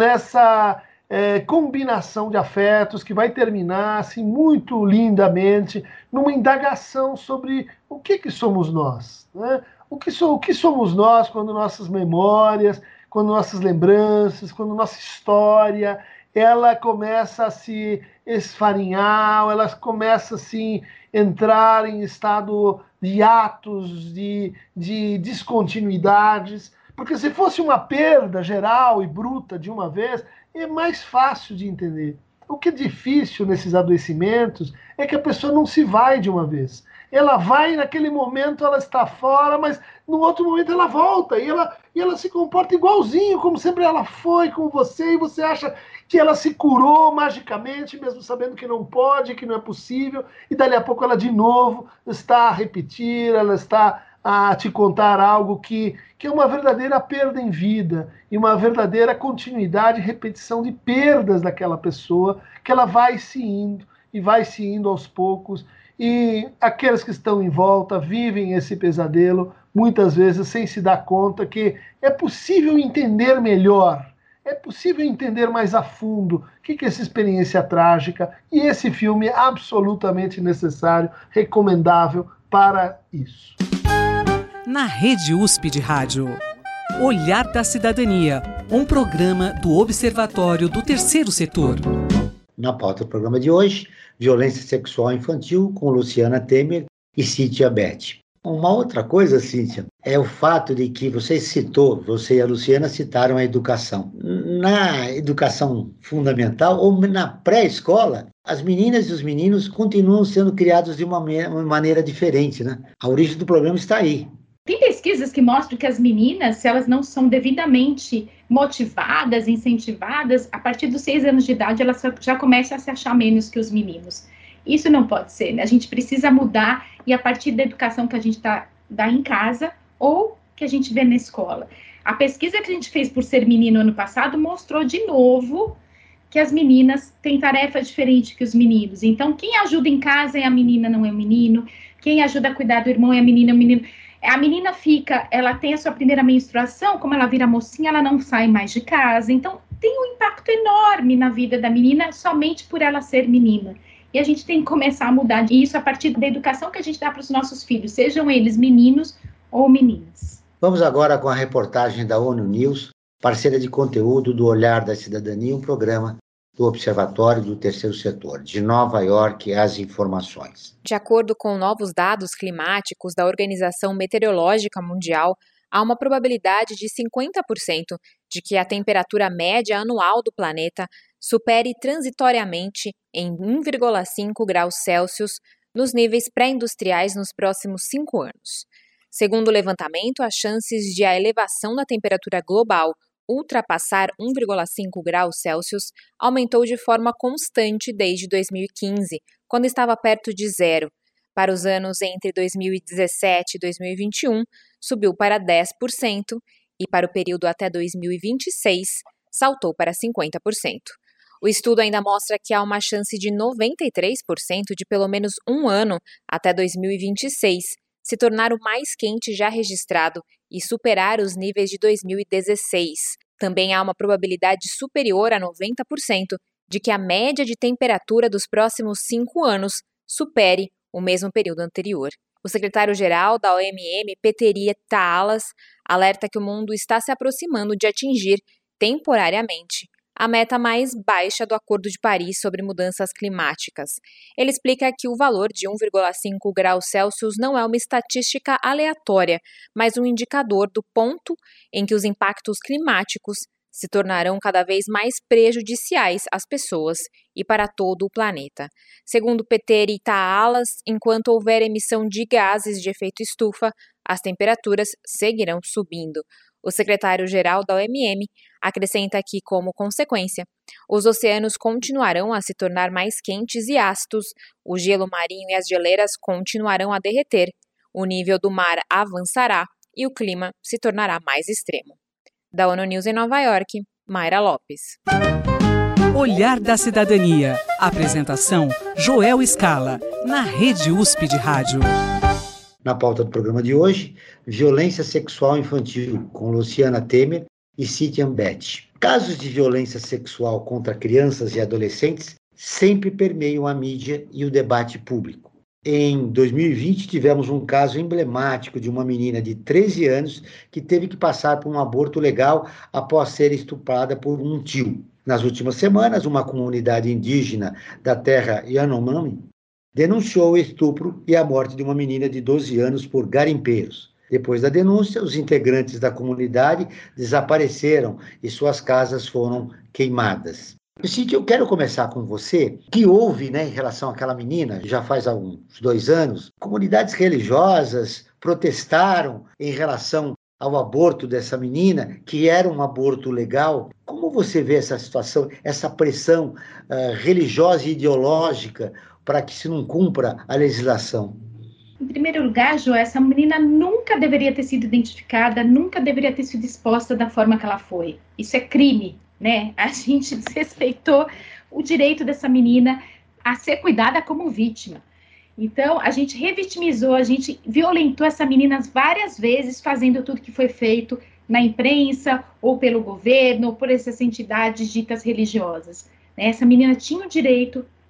nessa é, combinação de afetos que vai terminar assim, muito lindamente numa indagação sobre o que, que somos nós, né? O que, so, o que somos nós quando nossas memórias, quando nossas lembranças, quando nossa história, ela começa a se esfarinhar, ela começa assim, a entrar em estado de atos, de, de descontinuidades. Porque se fosse uma perda geral e bruta de uma vez, é mais fácil de entender. O que é difícil nesses adoecimentos é que a pessoa não se vai de uma vez. Ela vai, naquele momento ela está fora, mas no outro momento ela volta e ela, e ela se comporta igualzinho, como sempre ela foi com você, e você acha que ela se curou magicamente, mesmo sabendo que não pode, que não é possível, e dali a pouco ela de novo está a repetir, ela está a te contar algo que, que é uma verdadeira perda em vida, e uma verdadeira continuidade, repetição de perdas daquela pessoa, que ela vai se indo, e vai se indo aos poucos, e aqueles que estão em volta vivem esse pesadelo, muitas vezes sem se dar conta que é possível entender melhor, é possível entender mais a fundo o que é essa experiência trágica, e esse filme é absolutamente necessário, recomendável para isso. Na Rede U S P de Rádio, Olhar da Cidadania, um programa do Observatório do Terceiro Setor. Na pauta do programa de hoje, violência sexual infantil com Luciana Temer e Cíntia Beth. Uma outra coisa, Cíntia, é o fato de que você citou, você e a Luciana citaram a educação. Na educação fundamental ou na pré-escola, as meninas e os meninos continuam sendo criados de uma maneira diferente, né? A origem do problema está aí. Tem pesquisas que mostram que as meninas, se elas não são devidamente motivadas, incentivadas, a partir dos seis anos de idade, elas já começam a se achar menos que os meninos. Isso não pode ser, né? A gente precisa mudar, e a partir da educação que a gente tá, dá em casa ou que a gente vê na escola. A pesquisa que a gente fez por ser menino ano passado mostrou de novo que as meninas têm tarefa diferente que os meninos. Então, quem ajuda em casa é a menina, não é o menino. Quem ajuda a cuidar do irmão é a menina, é o menino. A menina fica, ela tem a sua primeira menstruação, como ela vira mocinha, ela não sai mais de casa. Então, tem um impacto enorme na vida da menina somente por ela ser menina. E a gente tem que começar a mudar isso a partir da educação que a gente dá para os nossos filhos, sejam eles meninos ou meninas. Vamos agora com a reportagem da ONU News, parceira de conteúdo do Olhar da Cidadania, um programa do Observatório do Terceiro Setor. De Nova York, as informações. De acordo com novos dados climáticos da Organização Meteorológica Mundial, há uma probabilidade de cinquenta por cento de que a temperatura média anual do planeta supere transitoriamente em um vírgula cinco graus Celsius nos níveis pré-industriais nos próximos cinco anos. Segundo o levantamento, as chances de a elevação da temperatura global ultrapassar um vírgula cinco graus Celsius aumentou de forma constante desde dois mil e quinze, quando estava perto de zero. Para os anos entre dois mil e dezessete e dois mil e vinte e um, subiu para dez por cento e para o período até dois mil e vinte e seis, saltou para cinquenta por cento. O estudo ainda mostra que há uma chance de noventa e três por cento de pelo menos um ano, até dois mil e vinte e seis, se tornar o mais quente já registrado e superar os níveis de dois mil e dezesseis. Também há uma probabilidade superior a noventa por cento de que a média de temperatura dos próximos cinco anos supere o mesmo período anterior. O secretário-geral da O M M, Petteri Taalas, alerta que o mundo está se aproximando de atingir, temporariamente, a meta mais baixa do Acordo de Paris sobre mudanças climáticas. Ele explica que o valor de um vírgula cinco graus Celsius não é uma estatística aleatória, mas um indicador do ponto em que os impactos climáticos se tornarão cada vez mais prejudiciais às pessoas e para todo o planeta. Segundo Petteri Taalas, enquanto houver emissão de gases de efeito estufa, as temperaturas seguirão subindo. O secretário-geral da O M M acrescenta que, como consequência, os oceanos continuarão a se tornar mais quentes e ácidos, o gelo marinho e as geleiras continuarão a derreter, o nível do mar avançará e o clima se tornará mais extremo. Da ONU News em Nova York, Mayra Lopes. Olhar da Cidadania. Apresentação, Joel Scala, na Rede U S P de Rádio. Na pauta do programa de hoje, violência sexual infantil, com Luciana Temer e Cíntia Beth. Casos de violência sexual contra crianças e adolescentes sempre permeiam a mídia e o debate público. Em dois mil e vinte, tivemos um caso emblemático de uma menina de treze anos que teve que passar por um aborto legal após ser estuprada por um tio. Nas últimas semanas, uma comunidade indígena da terra Yanomami denunciou o estupro e a morte de uma menina de doze anos por garimpeiros. Depois da denúncia, os integrantes da comunidade desapareceram e suas casas foram queimadas. Cíntia, eu quero começar com você. O que houve, né, em relação àquela menina, já faz alguns dois anos, comunidades religiosas protestaram em relação ao aborto dessa menina, que era um aborto legal. Como você vê essa situação, essa pressão uh, religiosa e ideológica para que se não cumpra a legislação? Em primeiro lugar, Jo, essa menina nunca deveria ter sido identificada, nunca deveria ter sido exposta da forma que ela foi. Isso é crime, né? A gente desrespeitou o direito dessa menina a ser cuidada como vítima. Então, a gente revitimizou, a gente violentou essa menina várias vezes, fazendo tudo que foi feito na imprensa, ou pelo governo, ou por essas entidades ditas religiosas. Essa menina tinha o direito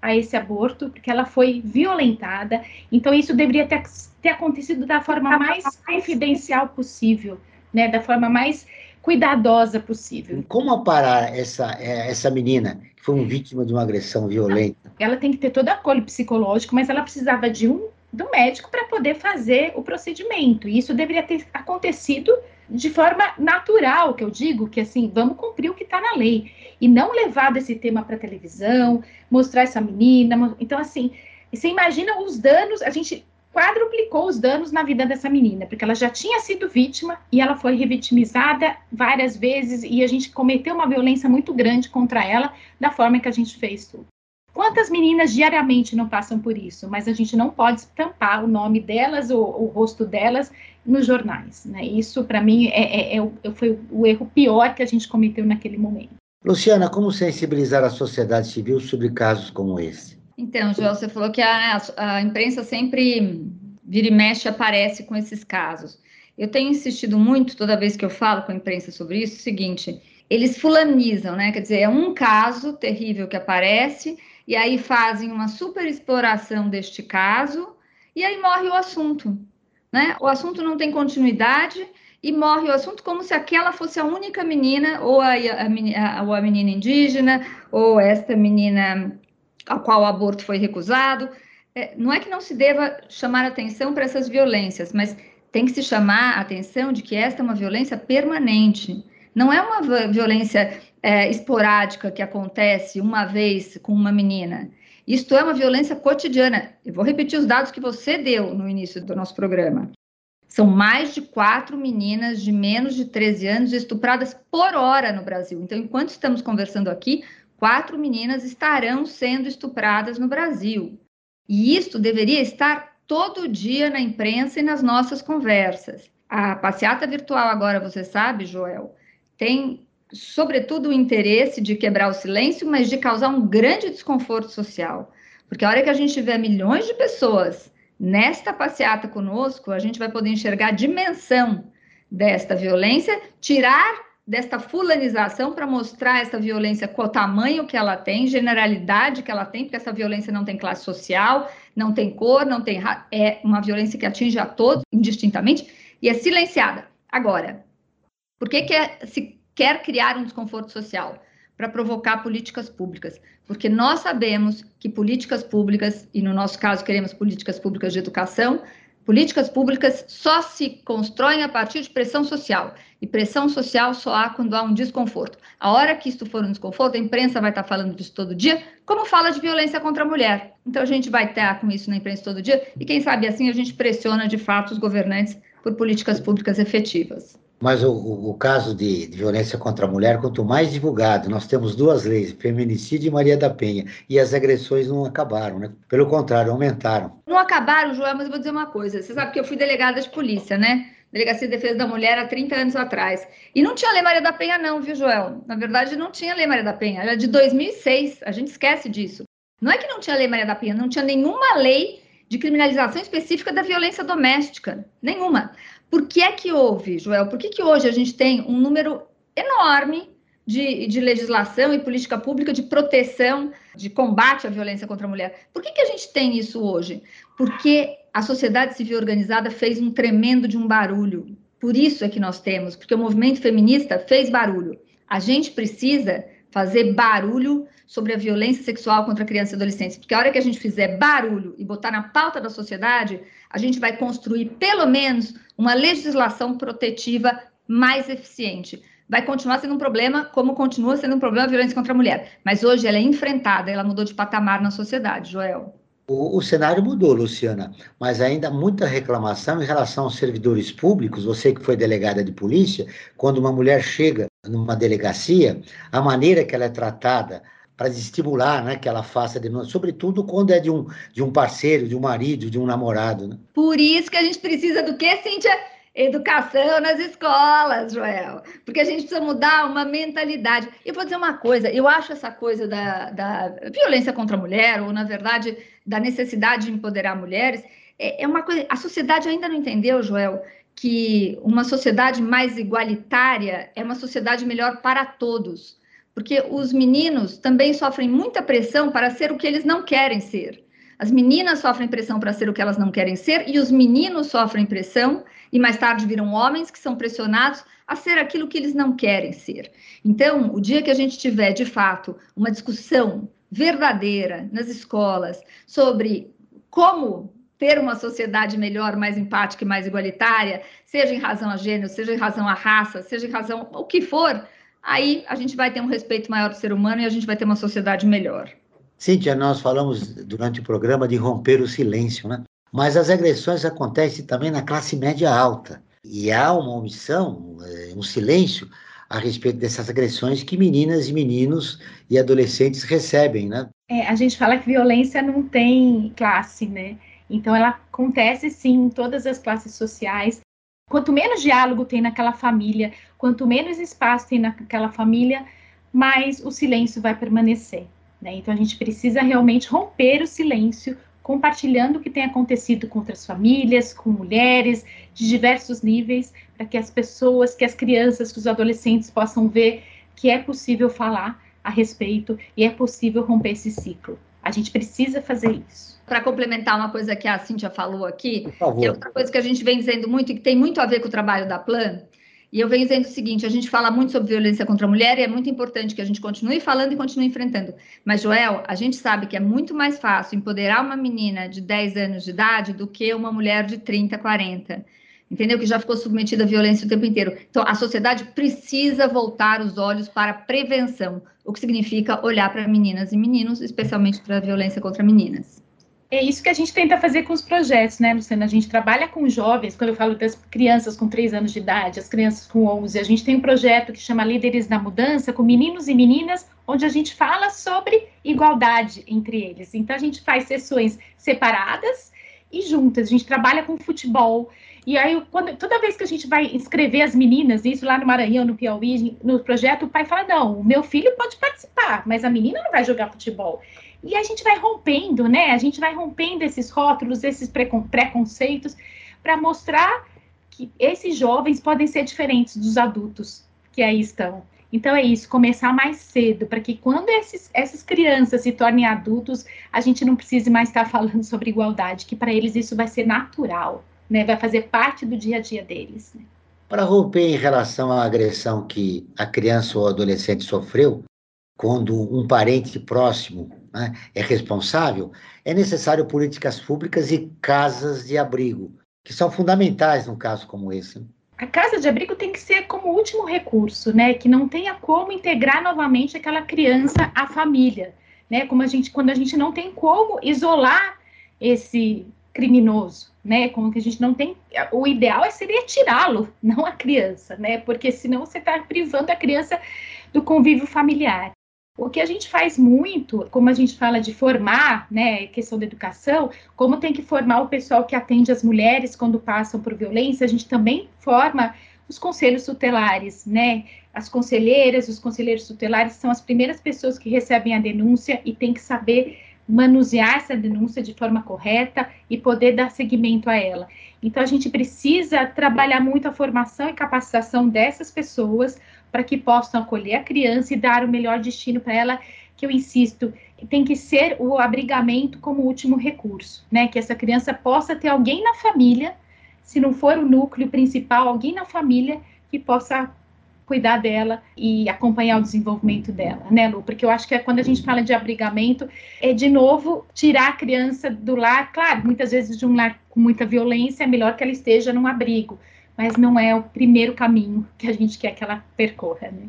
a esse aborto, porque ela foi violentada. Então, isso deveria ter, ter acontecido da forma mais confidencial possível, né? Da forma mais cuidadosa possível. Como aparar essa, essa menina que foi uma vítima de uma agressão violenta? Ela tem que ter todo acolho psicológico, mas ela precisava de um do médico para poder fazer o procedimento. E isso deveria ter acontecido de forma natural, que eu digo, que assim, vamos cumprir o que está na lei. E não levar esse tema para a televisão, mostrar essa menina. Então, assim, você imagina os danos, a gente quadruplicou os danos na vida dessa menina, porque ela já tinha sido vítima e ela foi revitimizada várias vezes e a gente cometeu uma violência muito grande contra ela da forma que a gente fez tudo. Quantas meninas diariamente não passam por isso? Mas a gente não pode estampar o nome delas ou o rosto delas nos jornais, né? Isso, para mim, é, é, é, foi o erro pior que a gente cometeu naquele momento. Luciana, como sensibilizar a sociedade civil sobre casos como esse? Então, Joel, você falou que a, a imprensa sempre vira e mexe aparece com esses casos. Eu tenho insistido muito, toda vez que eu falo com a imprensa sobre isso, o seguinte, eles fulanizam, né? Quer dizer, é um caso terrível que aparece, e aí fazem uma super exploração deste caso, e aí morre o assunto, né? O assunto não tem continuidade, e morre o assunto como se aquela fosse a única menina, ou a, a, a, ou a menina indígena, ou esta menina a qual o aborto foi recusado. É, não é que não se deva chamar atenção para essas violências, mas tem que se chamar a atenção de que esta é uma violência permanente. Não é uma violência é, esporádica que acontece uma vez com uma menina. Isto é uma violência cotidiana. Eu vou repetir os dados que você deu no início do nosso programa. São mais de quatro meninas de menos de treze anos estupradas por hora no Brasil. Então, enquanto estamos conversando aqui, quatro meninas estarão sendo estupradas no Brasil. E isto deveria estar todo dia na imprensa e nas nossas conversas. A passeata virtual agora, você sabe, Joel, tem, sobretudo, o interesse de quebrar o silêncio, mas de causar um grande desconforto social. Porque a hora que a gente tiver milhões de pessoas nesta passeata conosco, a gente vai poder enxergar a dimensão desta violência, tirar desta fulanização para mostrar essa violência com o tamanho que ela tem, generalidade que ela tem, porque essa violência não tem classe social, não tem cor, não tem raça, é uma violência que atinge a todos indistintamente e é silenciada. Agora, por que, que é, se quer criar um desconforto social? Para provocar políticas públicas, porque nós sabemos que políticas públicas, e no nosso caso queremos políticas públicas de educação, políticas públicas só se constroem a partir de pressão social, e pressão social só há quando há um desconforto. A hora que isso for um desconforto, a imprensa vai estar falando disso todo dia, como fala de violência contra a mulher. Então a gente vai estar com isso na imprensa todo dia, e quem sabe assim a gente pressiona de fato os governantes por políticas públicas efetivas. Mas o, o, o caso de, de violência contra a mulher, quanto mais divulgado, nós temos duas leis, Feminicídio e Maria da Penha, e as agressões não acabaram, né? Pelo contrário, aumentaram. Não acabaram, Joel, mas eu vou dizer uma coisa. Você sabe que eu fui delegada de polícia, né? Delegacia de Defesa da Mulher há trinta anos atrás. E não tinha lei Maria da Penha não, viu, Joel? Na verdade, não tinha lei Maria da Penha. Era de dois mil e seis, a gente esquece disso. Não é que não tinha lei Maria da Penha, não tinha nenhuma lei de criminalização específica da violência doméstica. Nenhuma. Por que é que houve, Joel? Por que que hoje a gente tem um número enorme de, de legislação e política pública de proteção, de combate à violência contra a mulher? Por que que a gente tem isso hoje? Porque a sociedade civil organizada fez um tremendo de um barulho. Por isso é que nós temos, porque o movimento feminista fez barulho. A gente precisa fazer barulho sobre a violência sexual contra crianças e adolescentes, porque a hora que a gente fizer barulho e botar na pauta da sociedade, a gente vai construir, pelo menos, uma legislação protetiva mais eficiente. Vai continuar sendo um problema, como continua sendo um problema a violência contra a mulher. Mas hoje ela é enfrentada, ela mudou de patamar na sociedade, Joel. O, o cenário mudou, Luciana, mas ainda há muita reclamação em relação aos servidores públicos. Você que foi delegada de polícia, quando uma mulher chega numa delegacia, a maneira que ela é tratada para estimular, né, que ela faça denúncia, sobretudo quando é de um, de um parceiro, de um marido, de um namorado. Né? Por isso que a gente precisa do quê, Cíntia? Educação nas escolas, Joel, porque a gente precisa mudar uma mentalidade. E eu vou dizer uma coisa, eu acho essa coisa da, da violência contra a mulher, ou na verdade, da necessidade de empoderar mulheres, é, é uma coisa, a sociedade ainda não entendeu, Joel, que uma sociedade mais igualitária é uma sociedade melhor para todos, porque os meninos também sofrem muita pressão para ser o que eles não querem ser. As meninas sofrem pressão para ser o que elas não querem ser, e os meninos sofrem pressão, e mais tarde viram homens que são pressionados a ser aquilo que eles não querem ser. Então, o dia que a gente tiver, de fato, uma discussão verdadeira nas escolas sobre como ter uma sociedade melhor, mais empática e mais igualitária, seja em razão a gênero, seja em razão a raça, seja em razão o que for, aí a gente vai ter um respeito maior do ser humano e a gente vai ter uma sociedade melhor. Cíntia, nós falamos durante o programa de romper o silêncio, né? Mas as agressões acontecem também na classe média alta. E há uma omissão, um silêncio a respeito dessas agressões que meninas e meninos e adolescentes recebem, né? É, a gente fala que violência não tem classe, né? Então ela acontece sim em todas as classes sociais. Quanto menos diálogo tem naquela família, quanto menos espaço tem naquela família, mais o silêncio vai permanecer. Né? Então, a gente precisa realmente romper o silêncio, compartilhando o que tem acontecido com outras famílias, com mulheres, de diversos níveis, para que as pessoas, que as crianças, que os adolescentes possam ver que é possível falar a respeito e é possível romper esse ciclo. A gente precisa fazer isso. Para complementar uma coisa que a Cíntia falou aqui, que é outra coisa que a gente vem dizendo muito e que tem muito a ver com o trabalho da Plan, e eu venho dizendo o seguinte, a gente fala muito sobre violência contra a mulher e é muito importante que a gente continue falando e continue enfrentando. Mas, Joel, a gente sabe que é muito mais fácil empoderar uma menina de dez anos de idade do que uma mulher de trinta, quarenta. Entendeu? Que já ficou submetida à violência o tempo inteiro. Então, a sociedade precisa voltar os olhos para a prevenção, o que significa olhar para meninas e meninos, especialmente para a violência contra meninas. É isso que a gente tenta fazer com os projetos, né, Luciana? A gente trabalha com jovens, quando eu falo das crianças com três anos de idade, as crianças com onze, a gente tem um projeto que chama Líderes da Mudança, com meninos e meninas, onde a gente fala sobre igualdade entre eles. Então, a gente faz sessões separadas e juntas, a gente trabalha com futebol. E aí, quando, toda vez que a gente vai inscrever as meninas, isso lá no Maranhão, no Piauí, no projeto, o pai fala, não, o meu filho pode participar, mas a menina não vai jogar futebol. E a gente vai rompendo, né? A gente vai rompendo esses rótulos, esses precon- preconceitos, para mostrar que esses jovens podem ser diferentes dos adultos que aí estão. Então é isso, começar mais cedo, para que quando esses, essas crianças se tornem adultos, a gente não precise mais estar falando sobre igualdade, que para eles isso vai ser natural, né? Vai fazer parte do dia a dia deles. Né? Para romper em relação à agressão que a criança ou adolescente sofreu, quando um parente próximo, né, é responsável, é necessário políticas públicas e casas de abrigo, que são fundamentais num caso como esse. Né? A casa de abrigo tem que ser como último recurso, né? Que não tenha como integrar novamente aquela criança à família, né? Como a gente, quando a gente não tem como isolar esse criminoso, né? Como que a gente não tem, o ideal seria tirá-lo, não a criança, né? Porque senão você está privando a criança do convívio familiar. O que a gente faz muito, como a gente fala de formar, né, questão da educação, como tem que formar o pessoal que atende as mulheres quando passam por violência, a gente também forma os conselhos tutelares, né, as conselheiras, os conselheiros tutelares são as primeiras pessoas que recebem a denúncia e tem que saber manusear essa denúncia de forma correta e poder dar seguimento a ela. Então, a gente precisa trabalhar muito a formação e capacitação dessas pessoas para que possam acolher a criança e dar o melhor destino para ela, que eu insisto, tem que ser o abrigamento como último recurso, né? Que essa criança possa ter alguém na família, se não for o núcleo principal, alguém na família que possa cuidar dela e acompanhar o desenvolvimento dela, né, Lu? Porque eu acho que é quando a gente fala de abrigamento, é de novo tirar a criança do lar, claro, muitas vezes de um lar com muita violência, é melhor que ela esteja num abrigo, mas não é o primeiro caminho que a gente quer que ela percorra, né?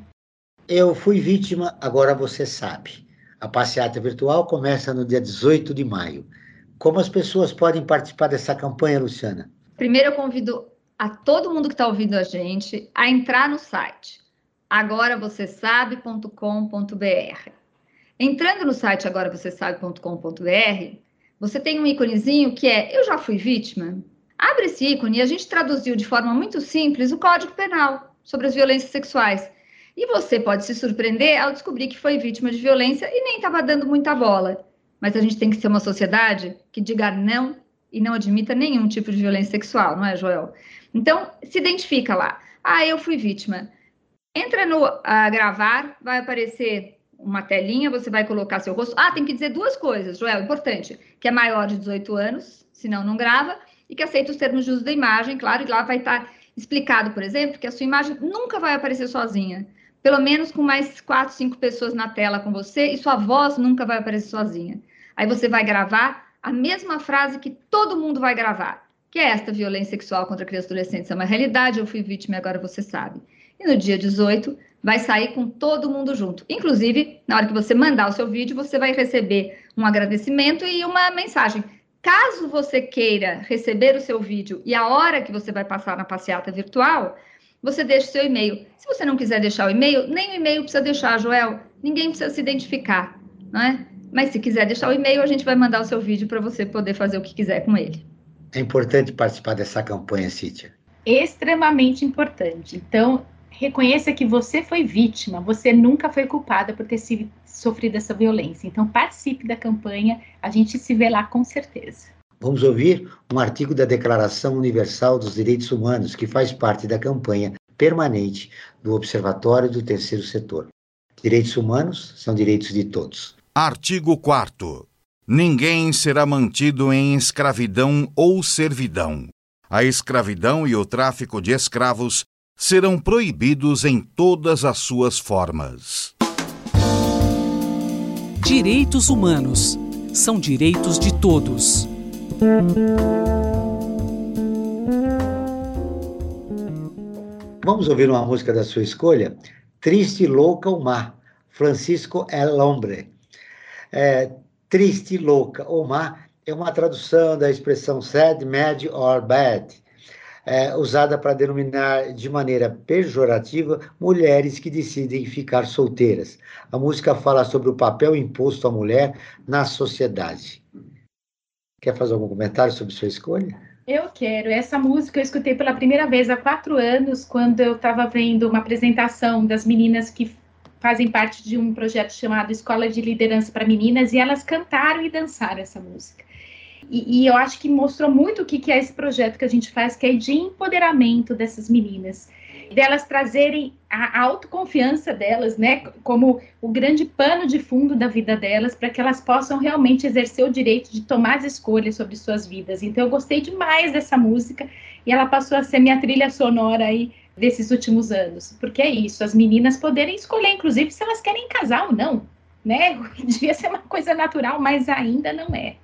Eu fui vítima, agora você sabe. A passeata virtual começa no dia dezoito de maio. Como as pessoas podem participar dessa campanha, Luciana? Primeiro eu convido a todo mundo que está ouvindo a gente a entrar no site agora você sabe ponto com ponto b r. Entrando no site agora você sabe ponto com ponto b r, você tem um íconezinho que é Eu já fui vítima? Abre esse ícone e a gente traduziu de forma muito simples o Código Penal sobre as violências sexuais. E você pode se surpreender ao descobrir que foi vítima de violência e nem estava dando muita bola. Mas a gente tem que ser uma sociedade que diga não e não admita nenhum tipo de violência sexual, não é, Joel? Então, se identifica lá. Ah, eu fui vítima. Entra no uh, gravar, vai aparecer uma telinha, você vai colocar seu rosto. Ah, tem que dizer duas coisas, Joel, importante, que é maior de dezoito anos, senão não grava, e que aceita os termos de uso da imagem, claro, e lá vai estar explicado, por exemplo, que a sua imagem nunca vai aparecer sozinha, pelo menos com mais quatro, cinco pessoas na tela com você, e sua voz nunca vai aparecer sozinha. Aí você vai gravar a mesma frase que todo mundo vai gravar, que é esta: violência sexual contra crianças e adolescentes é uma realidade, eu fui vítima e agora você sabe. E no dia dezoito, vai sair com todo mundo junto. Inclusive, na hora que você mandar o seu vídeo, você vai receber um agradecimento e uma mensagem. Caso você queira receber o seu vídeo e a hora que você vai passar na passeata virtual, você deixa o seu e-mail. Se você não quiser deixar o e-mail, nem o e-mail precisa deixar, Joel. Ninguém precisa se identificar, não é? Mas se quiser deixar o e-mail, a gente vai mandar o seu vídeo para você poder fazer o que quiser com ele. É importante participar dessa campanha, Cíntia. Extremamente importante. Então, reconheça que você foi vítima, você nunca foi culpada por ter sido, sofrido essa violência. Então, participe da campanha, a gente se vê lá com certeza. Vamos ouvir um artigo da Declaração Universal dos Direitos Humanos, que faz parte da campanha permanente do Observatório do Terceiro Setor. Direitos humanos são direitos de todos. Artigo quarto. Ninguém será mantido em escravidão ou servidão. A escravidão e o tráfico de escravos serão proibidos em todas as suas formas. Direitos humanos são direitos de todos. Vamos ouvir uma música da sua escolha? Triste, Louca, o Mar, Francisco El Hombre. É, Triste, Louca, o Mar é uma tradução da expressão sad, mad or bad, é, usada para denominar de maneira pejorativa mulheres que decidem ficar solteiras. A música fala sobre o papel imposto à mulher na sociedade. Quer fazer algum comentário sobre sua escolha? Eu quero. Essa música eu escutei pela primeira vez há quatro anos, quando eu estava vendo uma apresentação das meninas que fazem parte de um projeto chamado Escola de Liderança para Meninas, e elas cantaram e dançaram essa música. E, e eu acho que mostrou muito o que, que é esse projeto que a gente faz, que é de empoderamento dessas meninas, delas trazerem a autoconfiança delas, né, como o grande pano de fundo da vida delas, para que elas possam realmente exercer o direito de tomar as escolhas sobre suas vidas. Então eu gostei demais dessa música, e ela passou a ser minha trilha sonora aí desses últimos anos, porque é isso, as meninas poderem escolher, inclusive, se elas querem casar ou não, né, devia ser uma coisa natural, mas ainda não é.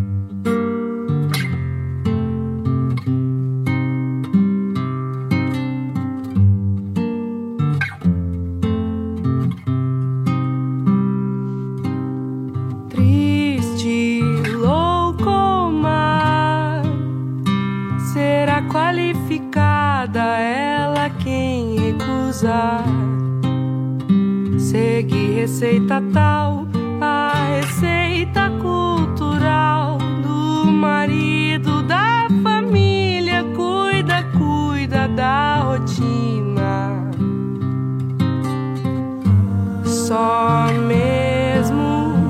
Ela quem recusar seguir receita tal, a receita cultural do marido, da família, cuida, cuida da rotina. Só mesmo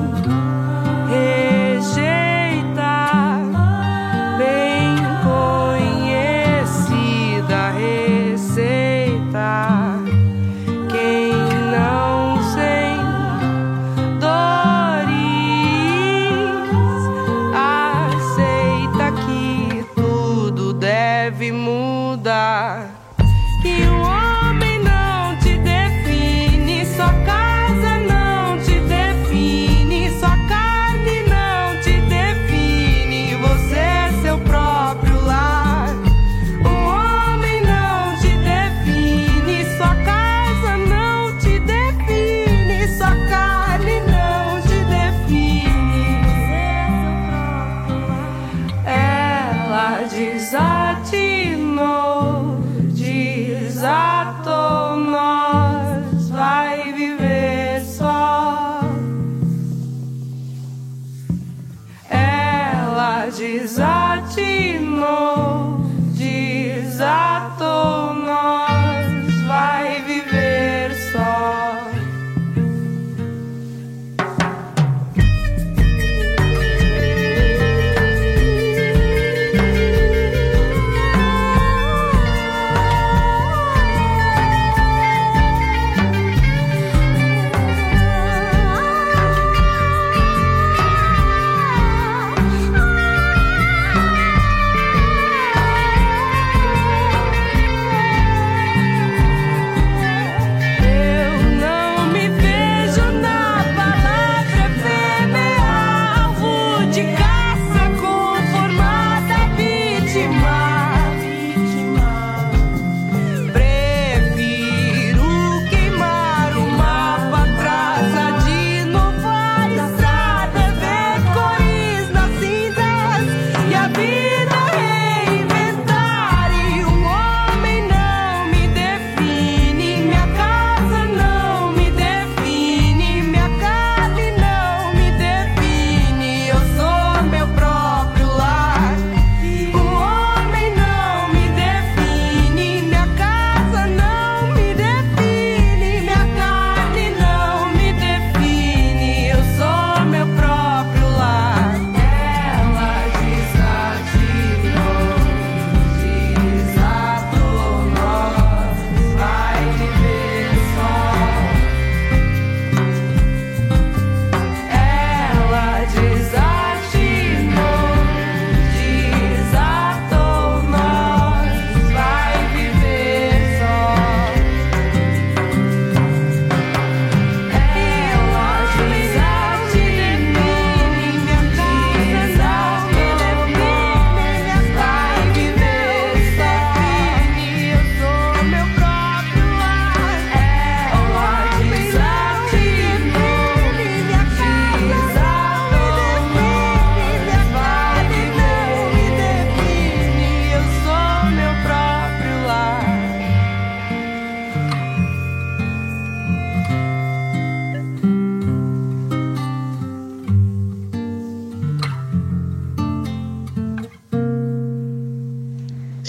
que o homem não te define, sua casa não te define, sua carne não te define, você é seu próprio lar. O homem não te define, sua casa não te define, sua carne não te define, você é seu próprio lar. Ela desatinou de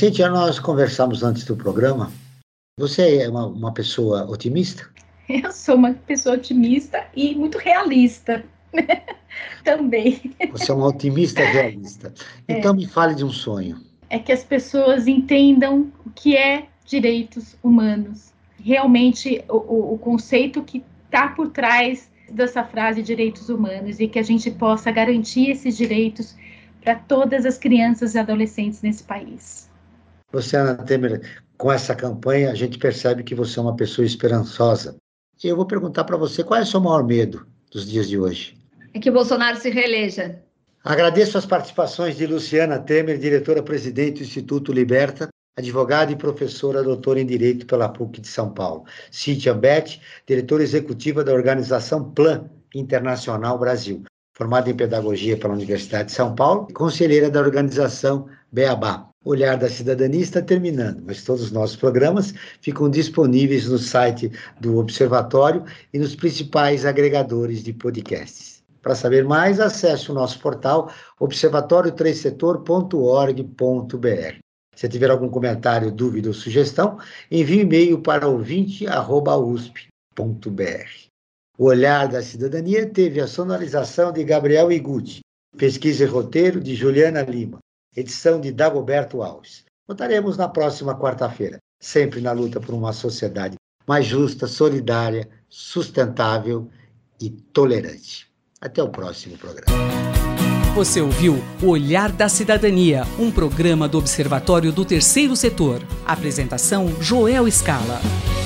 Cíntia, nós conversamos antes do programa. Você é uma, uma pessoa otimista? Eu sou uma pessoa otimista e muito realista também. Você é uma otimista realista. Então é. Me fale de um sonho. É que as pessoas entendam o que é direitos humanos. Realmente o, o, o conceito que está por trás dessa frase direitos humanos e que a gente possa garantir esses direitos para todas as crianças e adolescentes nesse país. Luciana Temer, com essa campanha a gente percebe que você é uma pessoa esperançosa. E eu vou perguntar para você, qual é o seu maior medo dos dias de hoje? É que o Bolsonaro se reeleja. Agradeço as participações de Luciana Temer, diretora-presidente do Instituto Liberta, advogada e professora doutora em Direito pela P U C de São Paulo. Cíntia Abete, diretora executiva da organização Plan Internacional Brasil, formada em Pedagogia pela Universidade de São Paulo, e conselheira da organização Beabá. Olhar da Cidadania está terminando, mas todos os nossos programas ficam disponíveis no site do Observatório e nos principais agregadores de podcasts. Para saber mais, acesse o nosso portal observatório três setor ponto org ponto br. Se tiver algum comentário, dúvida ou sugestão, envie um e-mail para ouvinte arroba usp ponto br. O Olhar da Cidadania teve a sonorização de Gabriel Iguchi, pesquisa e roteiro de Juliana Lima, edição de Dagoberto Alves. Voltaremos na próxima quarta-feira, sempre na luta por uma sociedade mais justa, solidária, sustentável e tolerante. Até o próximo programa. Você ouviu O Olhar da Cidadania, um programa do Observatório do Terceiro Setor. Apresentação Joel Scala.